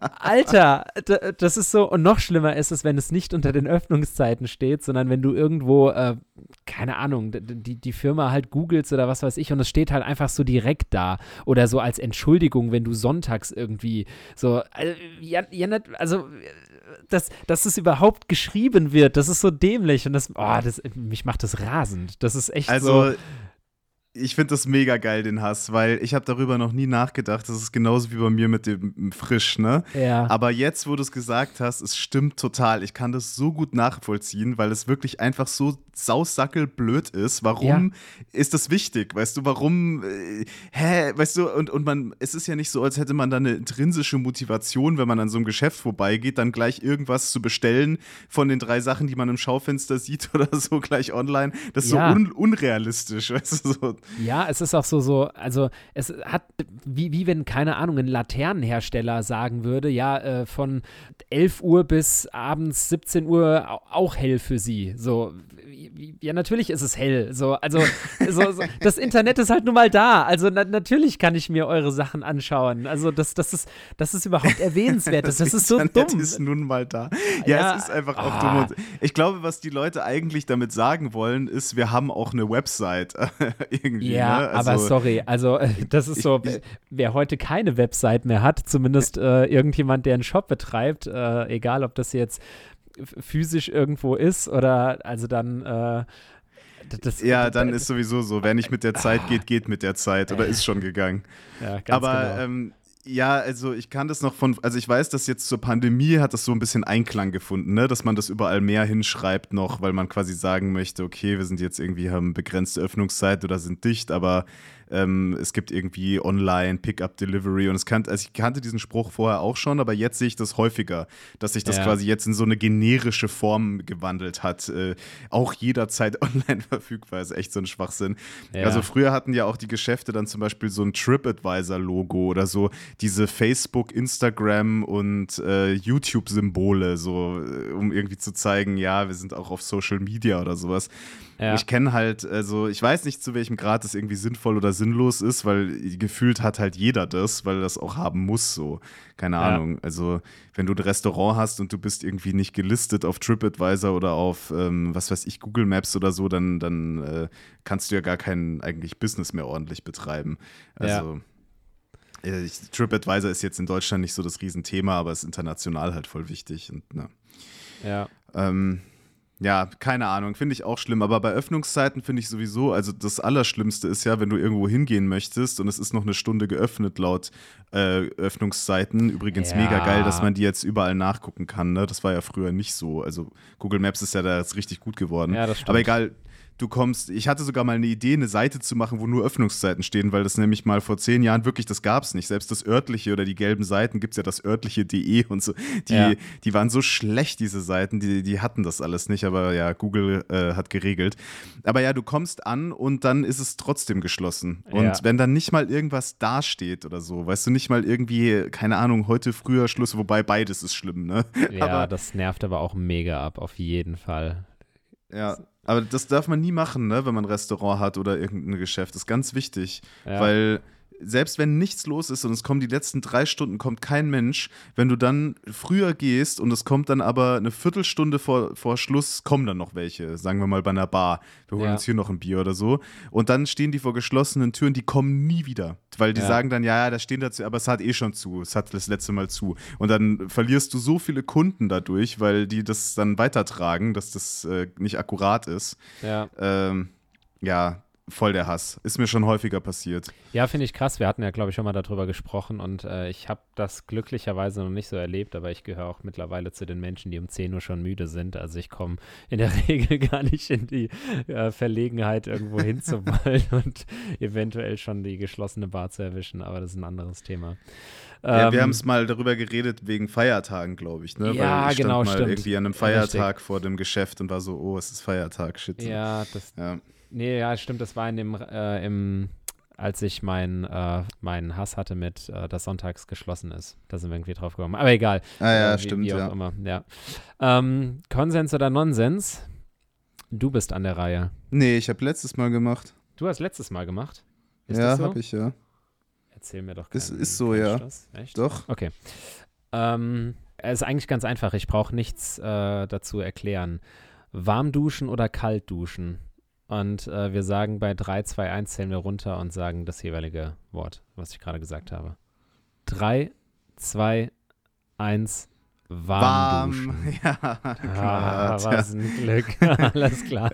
Alter, d- das ist so, und noch schlimmer ist es, wenn es nicht unter den Öffnungszeiten steht, sondern wenn du irgendwo, äh, keine Ahnung, d- die, die Firma halt googelst oder was weiß ich und es steht halt einfach so direkt da oder so als Entschuldigung, wenn du sonntags irgendwie so, also, ja, ja, nat- also dass, dass es überhaupt geschrieben wird, das ist so dämlich und das, oh, das, mich macht das rasend. Das ist echt Also, so. ich finde das mega geil, den Hass, weil ich habe darüber noch nie nachgedacht. Das ist genauso wie bei mir mit dem Frisch, ne? Ja. Aber jetzt, wo du es gesagt hast, es stimmt total. Ich kann das so gut nachvollziehen, weil es wirklich einfach so sausackelblöd ist. Warum ist das wichtig? Weißt du, warum, äh, hä, weißt du, und, und man, es ist ja nicht so, als hätte man da eine intrinsische Motivation, wenn man an so einem Geschäft vorbeigeht, dann gleich irgendwas zu bestellen von den drei Sachen, die man im Schaufenster sieht oder so, gleich online. Das ist Ja. so un unrealistisch, weißt du, so. Ja, es ist auch so, so, also es hat, wie, wie wenn, keine Ahnung, ein Laternenhersteller sagen würde, ja, äh, von elf Uhr bis abends siebzehn Uhr au- auch hell für sie. So, wie- ja, natürlich ist es hell. So, also, so, so, das Internet ist halt nun mal da. Also na, natürlich kann ich mir eure Sachen anschauen. Also das, das ist, das ist überhaupt erwähnenswert. Das, das ist so Internet dumm. ist nun mal da. Ja, Ja. es ist einfach auch Ah. dumm. Und ich glaube, was die Leute eigentlich damit sagen wollen, ist, wir haben auch eine Website. Irgendwie, Ja, ne? aber Also, sorry, also äh, das ist so, ich- ich- wer heute keine Website mehr hat, zumindest äh, irgendjemand, der einen Shop betreibt, äh, egal ob das jetzt f- physisch irgendwo ist oder also dann äh, d- das, Ja, d- dann d- ist sowieso so, wer nicht mit der Zeit geht, geht mit der Zeit oder ist schon gegangen. ja, ganz Aber genau. ähm, ja, also ich kann das noch von, also ich weiß, dass jetzt zur Pandemie hat das so ein bisschen Einklang gefunden, ne? Dass man das überall mehr hinschreibt noch, weil man quasi sagen möchte, okay, wir sind jetzt irgendwie, haben begrenzte Öffnungszeit oder sind dicht, aber ähm, es gibt irgendwie online Pickup Delivery und es kann, also ich kannte diesen Spruch vorher auch schon, aber jetzt sehe ich das häufiger, dass sich das Ja. quasi jetzt in so eine generische Form gewandelt hat. Äh, auch jederzeit online verfügbar, ist echt so ein Schwachsinn. Ja. Also früher hatten ja auch die Geschäfte dann zum Beispiel so ein TripAdvisor-Logo oder so diese Facebook, Instagram und äh, YouTube-Symbole, so äh, um irgendwie zu zeigen, ja, wir sind auch auf Social Media oder sowas. Ja. Ich kenne halt, also ich weiß nicht, zu welchem Grad das irgendwie sinnvoll oder sinnlos ist, weil gefühlt hat halt jeder das, weil das auch haben muss, so. Keine Ja. Ahnung. Also, wenn du ein Restaurant hast und du bist irgendwie nicht gelistet auf TripAdvisor oder auf, ähm, was weiß ich, Google Maps oder so, dann, dann äh, kannst du ja gar kein eigentlich Business mehr ordentlich betreiben. Also, äh, ich, TripAdvisor ist jetzt in Deutschland nicht so das Riesenthema, aber ist international halt voll wichtig. Und, na. ja. Ähm, Ja, keine Ahnung, finde ich auch schlimm, aber bei Öffnungszeiten finde ich sowieso, also das Allerschlimmste ist ja, wenn du irgendwo hingehen möchtest und es ist noch eine Stunde geöffnet laut äh, Öffnungszeiten. Übrigens mega geil, dass Ja, man die jetzt überall nachgucken kann, ne? Das war ja früher nicht so. Also Google Maps ist ja da jetzt richtig gut geworden. ja, das Aber stimmt. egal, du kommst, ich hatte sogar mal eine Idee, eine Seite zu machen, wo nur Öffnungszeiten stehen, weil das nämlich mal vor zehn Jahren wirklich, das gab es nicht. Selbst das örtliche oder die gelben Seiten gibt es ja das örtliche.de und so. Die, Ja, die waren so schlecht, diese Seiten, die, die hatten das alles nicht, aber ja, Google äh, hat geregelt. Aber ja, du kommst an und dann ist es trotzdem geschlossen. Und ja, wenn dann nicht mal irgendwas dasteht oder so, weißt du, nicht mal irgendwie, keine Ahnung, heute früher Schluss, wobei beides ist schlimm, ne? ja, Aber das nervt aber auch mega ab, auf jeden Fall. ja, aber das darf man nie machen, ne, wenn man ein Restaurant hat oder irgendein Geschäft. Das ist ganz wichtig, Ja, weil selbst wenn nichts los ist und es kommen die letzten drei Stunden, kommt kein Mensch, wenn du dann früher gehst und es kommt dann aber eine Viertelstunde vor, vor Schluss, kommen dann noch welche, sagen wir mal bei einer Bar, wir holen ja, uns hier noch ein Bier oder so und dann stehen die vor geschlossenen Türen, die kommen nie wieder, weil die ja. sagen dann, ja, ja, da stehen dazu, aber es hat eh schon zu, es hat das letzte Mal zu und dann verlierst du so viele Kunden dadurch, weil die das dann weitertragen, dass das äh, nicht akkurat ist. Ja, Ähm, ja, voll der Hass. Ist mir schon häufiger passiert. ja, finde ich krass. Wir hatten ja, glaube ich, schon mal darüber gesprochen und äh, ich habe das glücklicherweise noch nicht so erlebt, aber ich gehöre auch mittlerweile zu den Menschen, die um zehn Uhr schon müde sind. Also ich komme in der Regel gar nicht in die äh, Verlegenheit, irgendwo hinzuwollen und eventuell schon die geschlossene Bar zu erwischen, aber das ist ein anderes Thema. Ja, wir haben Ähm, es mal darüber geredet wegen Feiertagen, glaube ich, ne? ja, Weil ich stand genau, mal stimmt. irgendwie an einem Feiertag vor dem Geschäft und war so, oh, es ist Feiertag, shit. So. Ja, das, Ja. nee, ja, stimmt, das war in dem, äh, im, als ich meinen äh, meinen Hass hatte mit, äh, dass sonntags geschlossen ist. Da sind wir irgendwie drauf gekommen. Aber egal. Ah ja, Äh, wie, stimmt, wie auch ja. immer, ja. Ähm, Konsens oder Nonsens? Du bist an der Reihe. Nee, ich habe letztes Mal gemacht. Du hast letztes Mal gemacht. Ist Ja, das so? habe ich ja. Erzähl mir doch Ist, keinen, ist so, keinen ja. Stress. Echt? Doch. Okay. Ähm, es ist eigentlich ganz einfach. Ich brauche nichts äh, dazu erklären. Warm duschen oder kalt duschen? Und äh, wir sagen bei drei, zwei, eins zählen wir runter und sagen das jeweilige Wort, was ich gerade gesagt habe. drei, zwei, eins, warm Warm. duschen. Ja, Ah, klar. was ein Glück. Alles klar.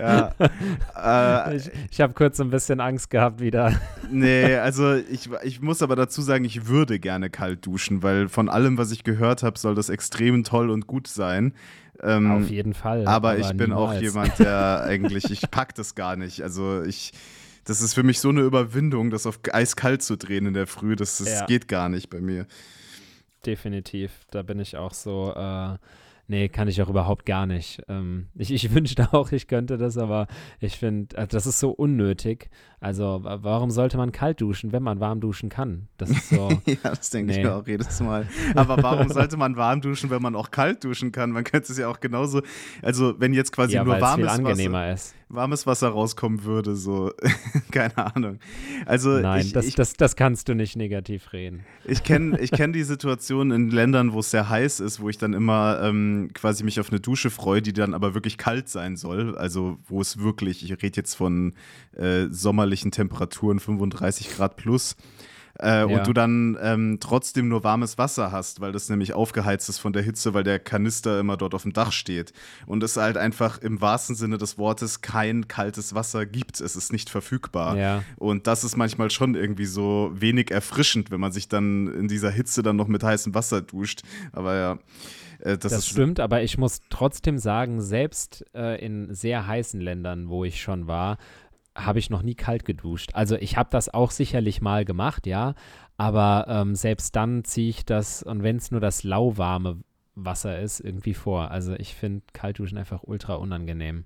Ja. Äh, Ich, ich habe kurz so ein bisschen Angst gehabt wieder. Nee, also ich, ich muss aber dazu sagen, ich würde gerne kalt duschen, weil von allem, was ich gehört habe, soll das extrem toll und gut sein. Ähm, Auf jeden Fall. aber ich bin auch niemals. jemand, der eigentlich, ich pack das gar nicht. Also ich, das ist für mich so eine Überwindung, das auf eiskalt zu drehen in der Früh. Das, das Ja. geht gar nicht bei mir. Definitiv. Da bin ich auch so, äh, nee, kann ich auch überhaupt gar nicht. Ähm, ich, ich wünschte auch, ich könnte das, aber ich finde, äh, das ist so unnötig. Also, wa- warum sollte man kalt duschen, wenn man warm duschen kann? Das ist so, Ja, das denke ich nee. mir auch jedes Mal. Aber warum sollte man warm duschen, wenn man auch kalt duschen kann? Man könnte es ja auch genauso, also wenn jetzt quasi Ja, nur weil es viel warmes Wasser, angenehmer ist. warmes Wasser rauskommen würde, so, keine Ahnung. Also Nein, ich, das, ich, das, das kannst du nicht negativ reden. ich kenne ich kenn die Situation in Ländern, wo es sehr heiß ist, wo ich dann immer ähm, quasi mich auf eine Dusche freue, die dann aber wirklich kalt sein soll. Also wo es wirklich, ich rede jetzt von äh, sommerlichen Temperaturen, fünfunddreißig Grad plus. Äh, Ja. Und du dann ähm, trotzdem nur warmes Wasser hast, weil das nämlich aufgeheizt ist von der Hitze, weil der Kanister immer dort auf dem Dach steht. Und es halt einfach im wahrsten Sinne des Wortes kein kaltes Wasser gibt. Es ist nicht verfügbar. Ja. Und das ist manchmal schon irgendwie so wenig erfrischend, wenn man sich dann in dieser Hitze dann noch mit heißem Wasser duscht. Aber ja, äh, das, Das ist. stimmt, aber ich muss trotzdem sagen, selbst äh, in sehr heißen Ländern, wo ich schon war, habe ich noch nie kalt geduscht. Also ich habe das auch sicherlich mal gemacht, ja, aber ähm, selbst dann ziehe ich das, und wenn es nur das lauwarme Wasser ist, irgendwie vor. Also ich finde Kaltduschen einfach ultra unangenehm.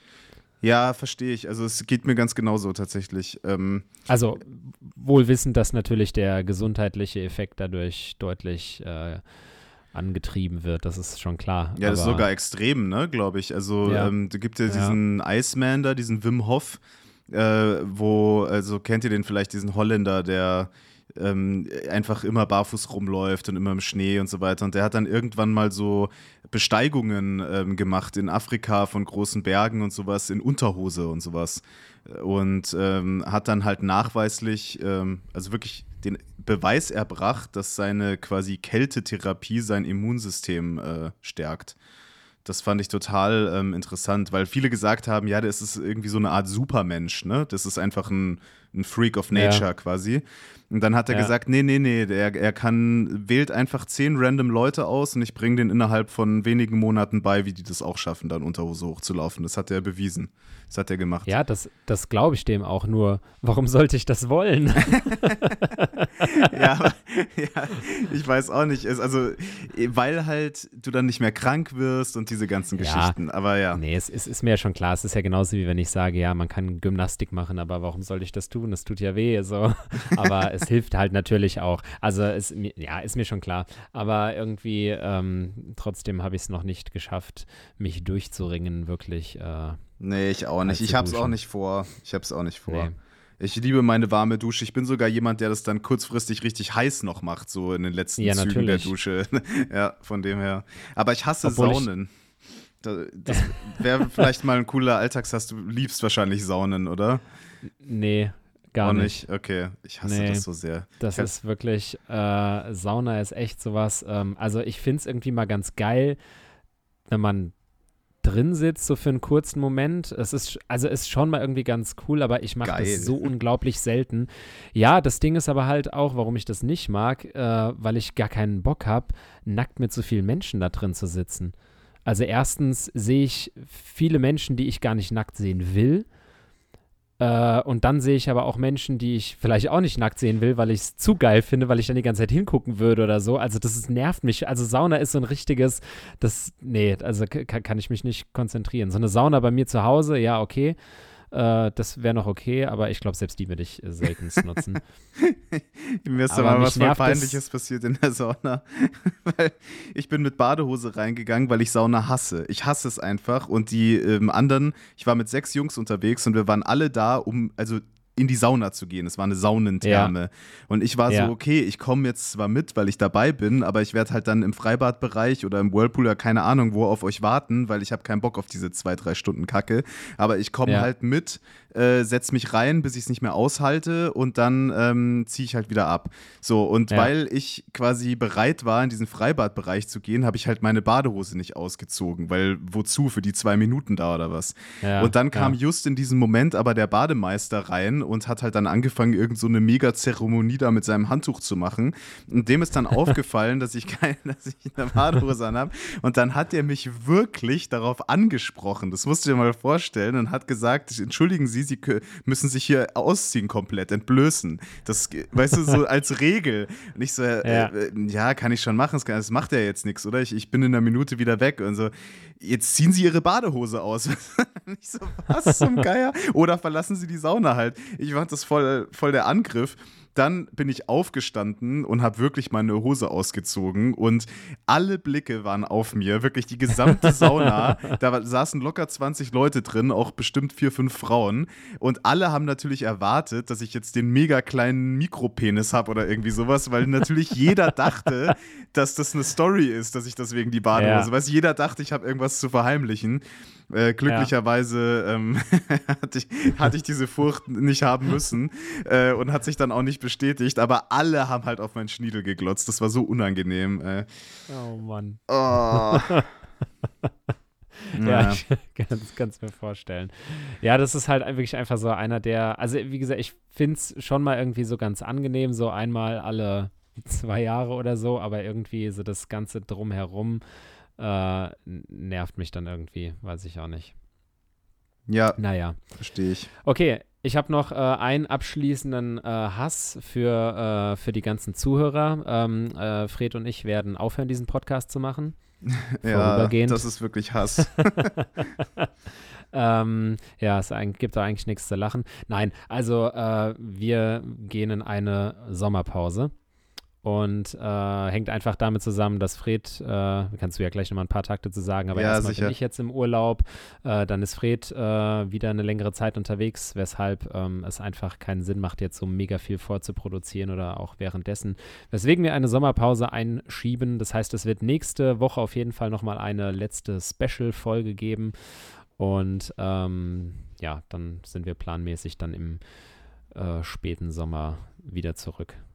Ja, verstehe ich. Also es geht mir ganz genauso tatsächlich. Ähm, Also wohl wissend, dass natürlich der gesundheitliche Effekt dadurch deutlich äh, angetrieben wird, das ist schon klar. ja, das ist aber, sogar extrem, ne, glaube ich. Also Ja. ähm, da gibt ja Ja. diesen Iceman da, diesen Wim Hof, äh, wo, also kennt ihr den vielleicht, diesen Holländer, der ähm, einfach immer barfuß rumläuft und immer im Schnee und so weiter. Und der hat dann irgendwann mal so Besteigungen ähm, gemacht in Afrika von großen Bergen und sowas, in Unterhose und sowas. Und ähm, hat dann halt nachweislich, ähm, also wirklich den Beweis erbracht, dass seine quasi Kältetherapie sein Immunsystem äh, stärkt. Das fand ich total ähm, interessant, weil viele gesagt haben, ja, das ist irgendwie so eine Art Supermensch, ne? Das ist einfach ein, ein Freak of Nature Ja. quasi. Und dann hat er Ja. gesagt, nee, nee, nee, er, er kann, wählt einfach zehn random Leute aus und ich bringe den innerhalb von wenigen Monaten bei, wie die das auch schaffen, dann Unterhose hochzulaufen. Das hat er bewiesen. Das hat er gemacht. Ja, das, das glaube ich dem auch nur. Warum sollte ich das wollen? ja, aber, ja, ich weiß auch nicht. Es, also, weil halt du dann nicht mehr krank wirst und diese ganzen Ja. Geschichten. Aber ja. Nee, es, es ist mir ja schon klar. Es ist ja genauso, wie wenn ich sage, ja, man kann Gymnastik machen, aber warum sollte ich das tun? Das tut ja weh. So. Aber es hilft halt natürlich auch. Also, es, ja, ist mir schon klar. Aber irgendwie, ähm, trotzdem habe ich es noch nicht geschafft, mich durchzuringen, wirklich. Äh, Nee, ich auch nicht. Halt Ich zu hab's auch duschen. nicht vor. Ich hab's auch nicht vor. Nee. Ich liebe meine warme Dusche. Ich bin sogar jemand, der das dann kurzfristig richtig heiß noch macht, so in den letzten Ja, Zügen natürlich. der Dusche. Ja, von dem her. Aber ich hasse Obwohl ich- Saunen. Da- Das wäre vielleicht mal ein cooler Alltagshass. Du liebst wahrscheinlich Saunen, oder? Nee, gar Auch nicht. Okay, ich hasse Nee. das so sehr. Das Ich- ist wirklich, äh, Sauna ist echt sowas. Ähm, also ich finde es irgendwie mal ganz geil, wenn man drin sitzt, so für einen kurzen Moment. Es ist, also ist schon mal irgendwie ganz cool, aber ich mache Geil. das so unglaublich selten. Ja, das Ding ist aber halt auch, warum ich das nicht mag, äh, weil ich gar keinen Bock habe, nackt mit so vielen Menschen da drin zu sitzen. Also erstens sehe ich viele Menschen, die ich gar nicht nackt sehen will. Äh, und dann sehe ich aber auch Menschen, die ich vielleicht auch nicht nackt sehen will, weil ich es zu geil finde, weil ich dann die ganze Zeit hingucken würde oder so. Also das ist, nervt mich. Also Sauna ist so ein richtiges, das, nee, also k- kann ich mich nicht konzentrieren. So eine Sauna bei mir zu Hause, ja, okay. Äh, das wäre noch okay, aber ich glaube, selbst die würde ich äh, seltenst nutzen. Mir ist da Aber mal mich was voll nervt das- Peinliches passiert in der Sauna. weil ich bin mit Badehose reingegangen, weil ich Sauna hasse. Ich hasse es einfach. Und die ähm, anderen, ich war mit sechs Jungs unterwegs und wir waren alle da, um, also in die Sauna zu gehen. Es war eine Saunentherme. Und ich war Ja. so, okay, ich komme jetzt zwar mit, weil ich dabei bin, aber ich werde halt dann im Freibadbereich oder im Whirlpool oder keine Ahnung wo auf euch warten, weil ich habe keinen Bock auf diese zwei, drei Stunden Kacke. Aber ich komme Ja. halt mit, äh, setz mich rein, bis ich es nicht mehr aushalte und dann ähm, ziehe ich halt wieder ab. So, und Ja. weil ich quasi bereit war, in diesen Freibadbereich zu gehen, habe ich halt meine Badehose nicht ausgezogen, weil wozu, für die zwei Minuten da oder was. Ja, Und dann kam ja. just in diesem Moment aber der Bademeister rein und hat halt dann angefangen, irgend so eine Mega-Zeremonie da mit seinem Handtuch zu machen. Und dem ist dann aufgefallen, dass ich, kein, dass ich eine Badehose anhabe. Und dann hat er mich wirklich darauf angesprochen. Das musst du dir mal vorstellen. Und hat gesagt, entschuldigen Sie, Sie kö- müssen sich hier ausziehen komplett, entblößen. Das, weißt du, so als Regel. Und ich so, äh, Ja. äh, ja, kann ich schon machen. Das, kann, das macht ja jetzt nichts, oder? Ich, ich bin in einer Minute wieder weg. Und so, jetzt ziehen Sie Ihre Badehose aus. Und ich so, was zum Geier? Oder verlassen Sie die Sauna halt. Ich fand das voll, voll der Angriff. Dann bin ich aufgestanden und habe wirklich meine Hose ausgezogen und alle Blicke waren auf mir, wirklich die gesamte Sauna. Da war- saßen locker zwanzig Leute drin, auch bestimmt vier, fünf Frauen. Und alle haben natürlich erwartet, dass ich jetzt den mega kleinen Mikropenis habe oder irgendwie sowas, weil natürlich jeder dachte, dass das eine Story ist, dass ich deswegen die Badehose, Ja. weißt du, jeder dachte, ich habe irgendwas zu verheimlichen. Äh, glücklicherweise ähm, hatte, ich, hatte ich diese Furcht nicht haben müssen äh, und hat sich dann auch nicht bestätigt, aber alle haben halt auf meinen Schniedel geglotzt. Das war so unangenehm. Äh. Oh Mann. Oh. Ja, ich kann es mir vorstellen. Ja, das ist halt wirklich einfach so einer der, also wie gesagt, ich finde es schon mal irgendwie so ganz angenehm, so einmal alle zwei Jahre oder so, aber irgendwie so das Ganze drumherum äh, nervt mich dann irgendwie, weiß ich auch nicht. Ja, Naja. verstehe ich. Okay, ich habe noch äh, einen abschließenden äh, Hass für, äh, für die ganzen Zuhörer. Ähm, äh, Fred und ich werden aufhören, diesen Podcast zu machen. Ja, Vorübergehend. das ist wirklich Hass. ähm, ja, es eigentlich, gibt da eigentlich nichts zu lachen. Nein, also äh, wir gehen in eine Sommerpause und äh, hängt einfach damit zusammen, dass Fred, äh, kannst du ja gleich nochmal ein paar Takte zu sagen, aber Ja, erstmal sicher. bin ich jetzt im Urlaub, äh, dann ist Fred äh, wieder eine längere Zeit unterwegs, weshalb ähm, es einfach keinen Sinn macht, jetzt so mega viel vorzuproduzieren oder auch währenddessen. Weswegen wir eine Sommerpause einschieben, das heißt, es wird nächste Woche auf jeden Fall nochmal eine letzte Special-Folge geben und ähm, ja, dann sind wir planmäßig dann im äh, späten Sommer wieder zurück.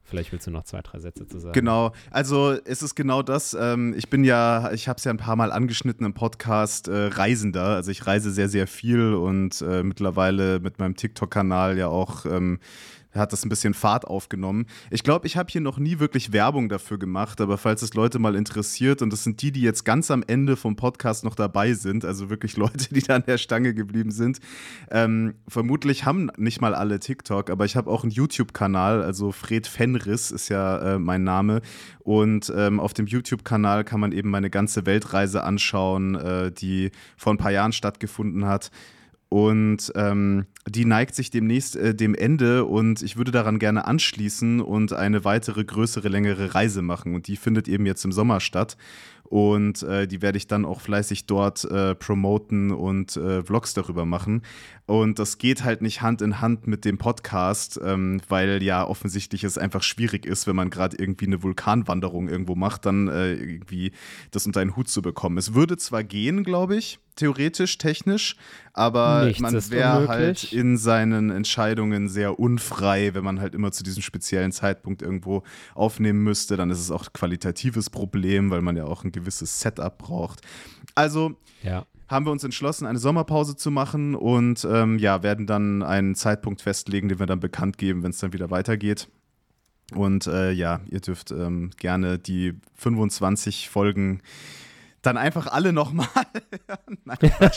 vielleicht willst du noch zwei, drei Sätze zu sagen. Genau, also es ist genau das. Ähm, ich bin ja, ich habe es ja ein paar Mal angeschnitten im Podcast, äh, Reisender. Also ich reise sehr, sehr viel und äh, mittlerweile mit meinem TikTok-Kanal ja auch ähm, hat das ein bisschen Fahrt aufgenommen. Ich glaube, ich habe hier noch nie wirklich Werbung dafür gemacht, aber falls es Leute mal interessiert, und das sind die, die jetzt ganz am Ende vom Podcast noch dabei sind, also wirklich Leute, die da an der Stange geblieben sind, ähm, vermutlich haben nicht mal alle TikTok, aber ich habe auch einen YouTube-Kanal, also Fred Fenris ist ja äh, mein Name, und ähm, auf dem YouTube-Kanal kann man eben meine ganze Weltreise anschauen, äh, die vor ein paar Jahren stattgefunden hat. Und ähm, die neigt sich demnächst äh, dem Ende und ich würde daran gerne anschließen und eine weitere, größere, längere Reise machen. Und die findet eben jetzt im Sommer statt. Und äh, die werde ich dann auch fleißig dort äh, promoten und äh, Vlogs darüber machen. Und das geht halt nicht Hand in Hand mit dem Podcast, ähm, weil ja offensichtlich es einfach schwierig ist, wenn man gerade irgendwie eine Vulkanwanderung irgendwo macht, dann äh, irgendwie das unter einen Hut zu bekommen. Es würde zwar gehen, glaube ich, theoretisch, technisch, aber Nichts man ist wäre unmöglich. halt in seinen Entscheidungen sehr unfrei, wenn man halt immer zu diesem speziellen Zeitpunkt irgendwo aufnehmen müsste. Dann ist es auch ein qualitatives Problem, weil man ja auch ein gewisses Setup braucht. Also Ja. haben wir uns entschlossen, eine Sommerpause zu machen und ähm, ja, werden dann einen Zeitpunkt festlegen, den wir dann bekannt geben, wenn es dann wieder weitergeht. Und äh, ja, ihr dürft ähm, gerne die fünfundzwanzig Folgen dann einfach alle nochmal hören. Nein, Quatsch.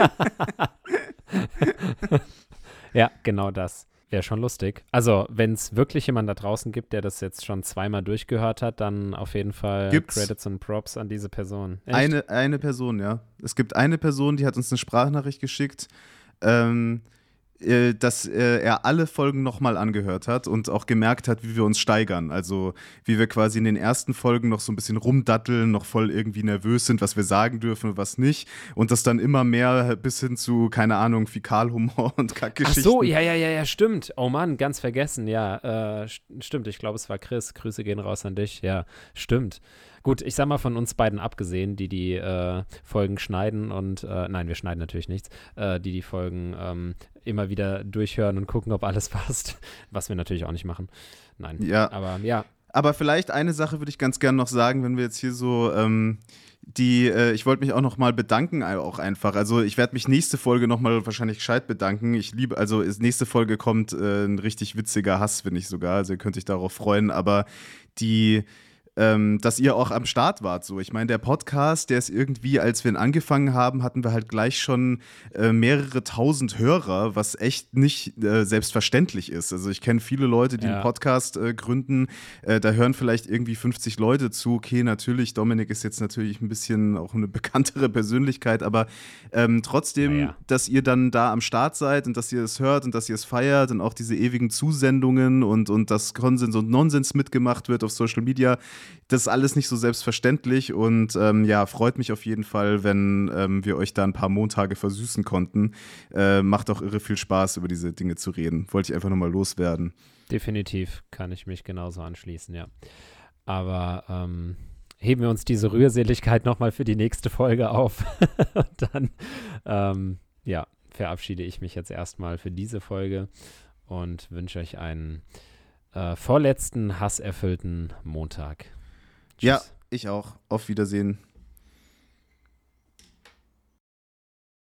Ja, genau das. Wäre schon lustig. Also, wenn es wirklich jemanden da draußen gibt, der das jetzt schon zweimal durchgehört hat, dann auf jeden Fall Gibt's? Credits und Props an diese Person. Echt? Eine, eine Person, ja. Es gibt eine Person, die hat uns eine Sprachnachricht geschickt, ähm, äh, dass äh, er alle Folgen nochmal angehört hat und auch gemerkt hat, wie wir uns steigern. Also wie wir quasi in den ersten Folgen noch so ein bisschen rumdatteln, noch voll irgendwie nervös sind, was wir sagen dürfen und was nicht. Und das dann immer mehr bis hin zu, keine Ahnung, Fäkalhumor und Ach Kackgeschichten. so, ja, ja, ja, ja, stimmt. Oh Mann, ganz vergessen, ja. Äh, st- stimmt, ich glaube, es war Chris. Grüße gehen raus an dich. Ja, stimmt. Gut, ich sag mal von uns beiden abgesehen, die die äh, Folgen schneiden und, äh, nein, wir schneiden natürlich nichts, äh, die die Folgen ähm, immer wieder durchhören und gucken, ob alles passt, was wir natürlich auch nicht machen. Nein, Ja. aber ja, Aber vielleicht eine Sache würde ich ganz gerne noch sagen, wenn wir jetzt hier so ähm, die, äh, ich wollte mich auch noch mal bedanken, auch einfach. Also ich werde mich nächste Folge noch mal wahrscheinlich gescheit bedanken. Ich liebe, also ist, nächste Folge kommt äh, ein richtig witziger Hass, finde ich sogar. Also ihr könnt euch darauf freuen. Aber die ähm, dass ihr auch am Start wart. So. Ich meine, der Podcast, der ist irgendwie, als wir ihn angefangen haben, hatten wir halt gleich schon äh, mehrere tausend Hörer, was echt nicht äh, selbstverständlich ist. Also ich kenne viele Leute, die Ja. einen Podcast äh, gründen, äh, da hören vielleicht irgendwie fünfzig Leute zu. Okay, natürlich, Dominik ist jetzt natürlich ein bisschen auch eine bekanntere Persönlichkeit, aber ähm, trotzdem, Naja. dass ihr dann da am Start seid und dass ihr es hört und dass ihr es feiert und auch diese ewigen Zusendungen und, und dass Konsens und Nonsens mitgemacht wird auf Social Media, das ist alles nicht so selbstverständlich und ähm, ja, freut mich auf jeden Fall, wenn ähm, wir euch da ein paar Montage versüßen konnten. Äh, macht auch irre viel Spaß, über diese Dinge zu reden. Wollte ich einfach nochmal loswerden. definitiv kann ich mich genauso anschließen, ja. Aber ähm, heben wir uns diese Rührseligkeit nochmal für die nächste Folge auf. Und dann, ähm, ja, verabschiede ich mich jetzt erstmal für diese Folge und wünsche euch einen äh, vorletzten, hasserfüllten Montag. Tschüss. Ja, ich auch. Auf Wiedersehen.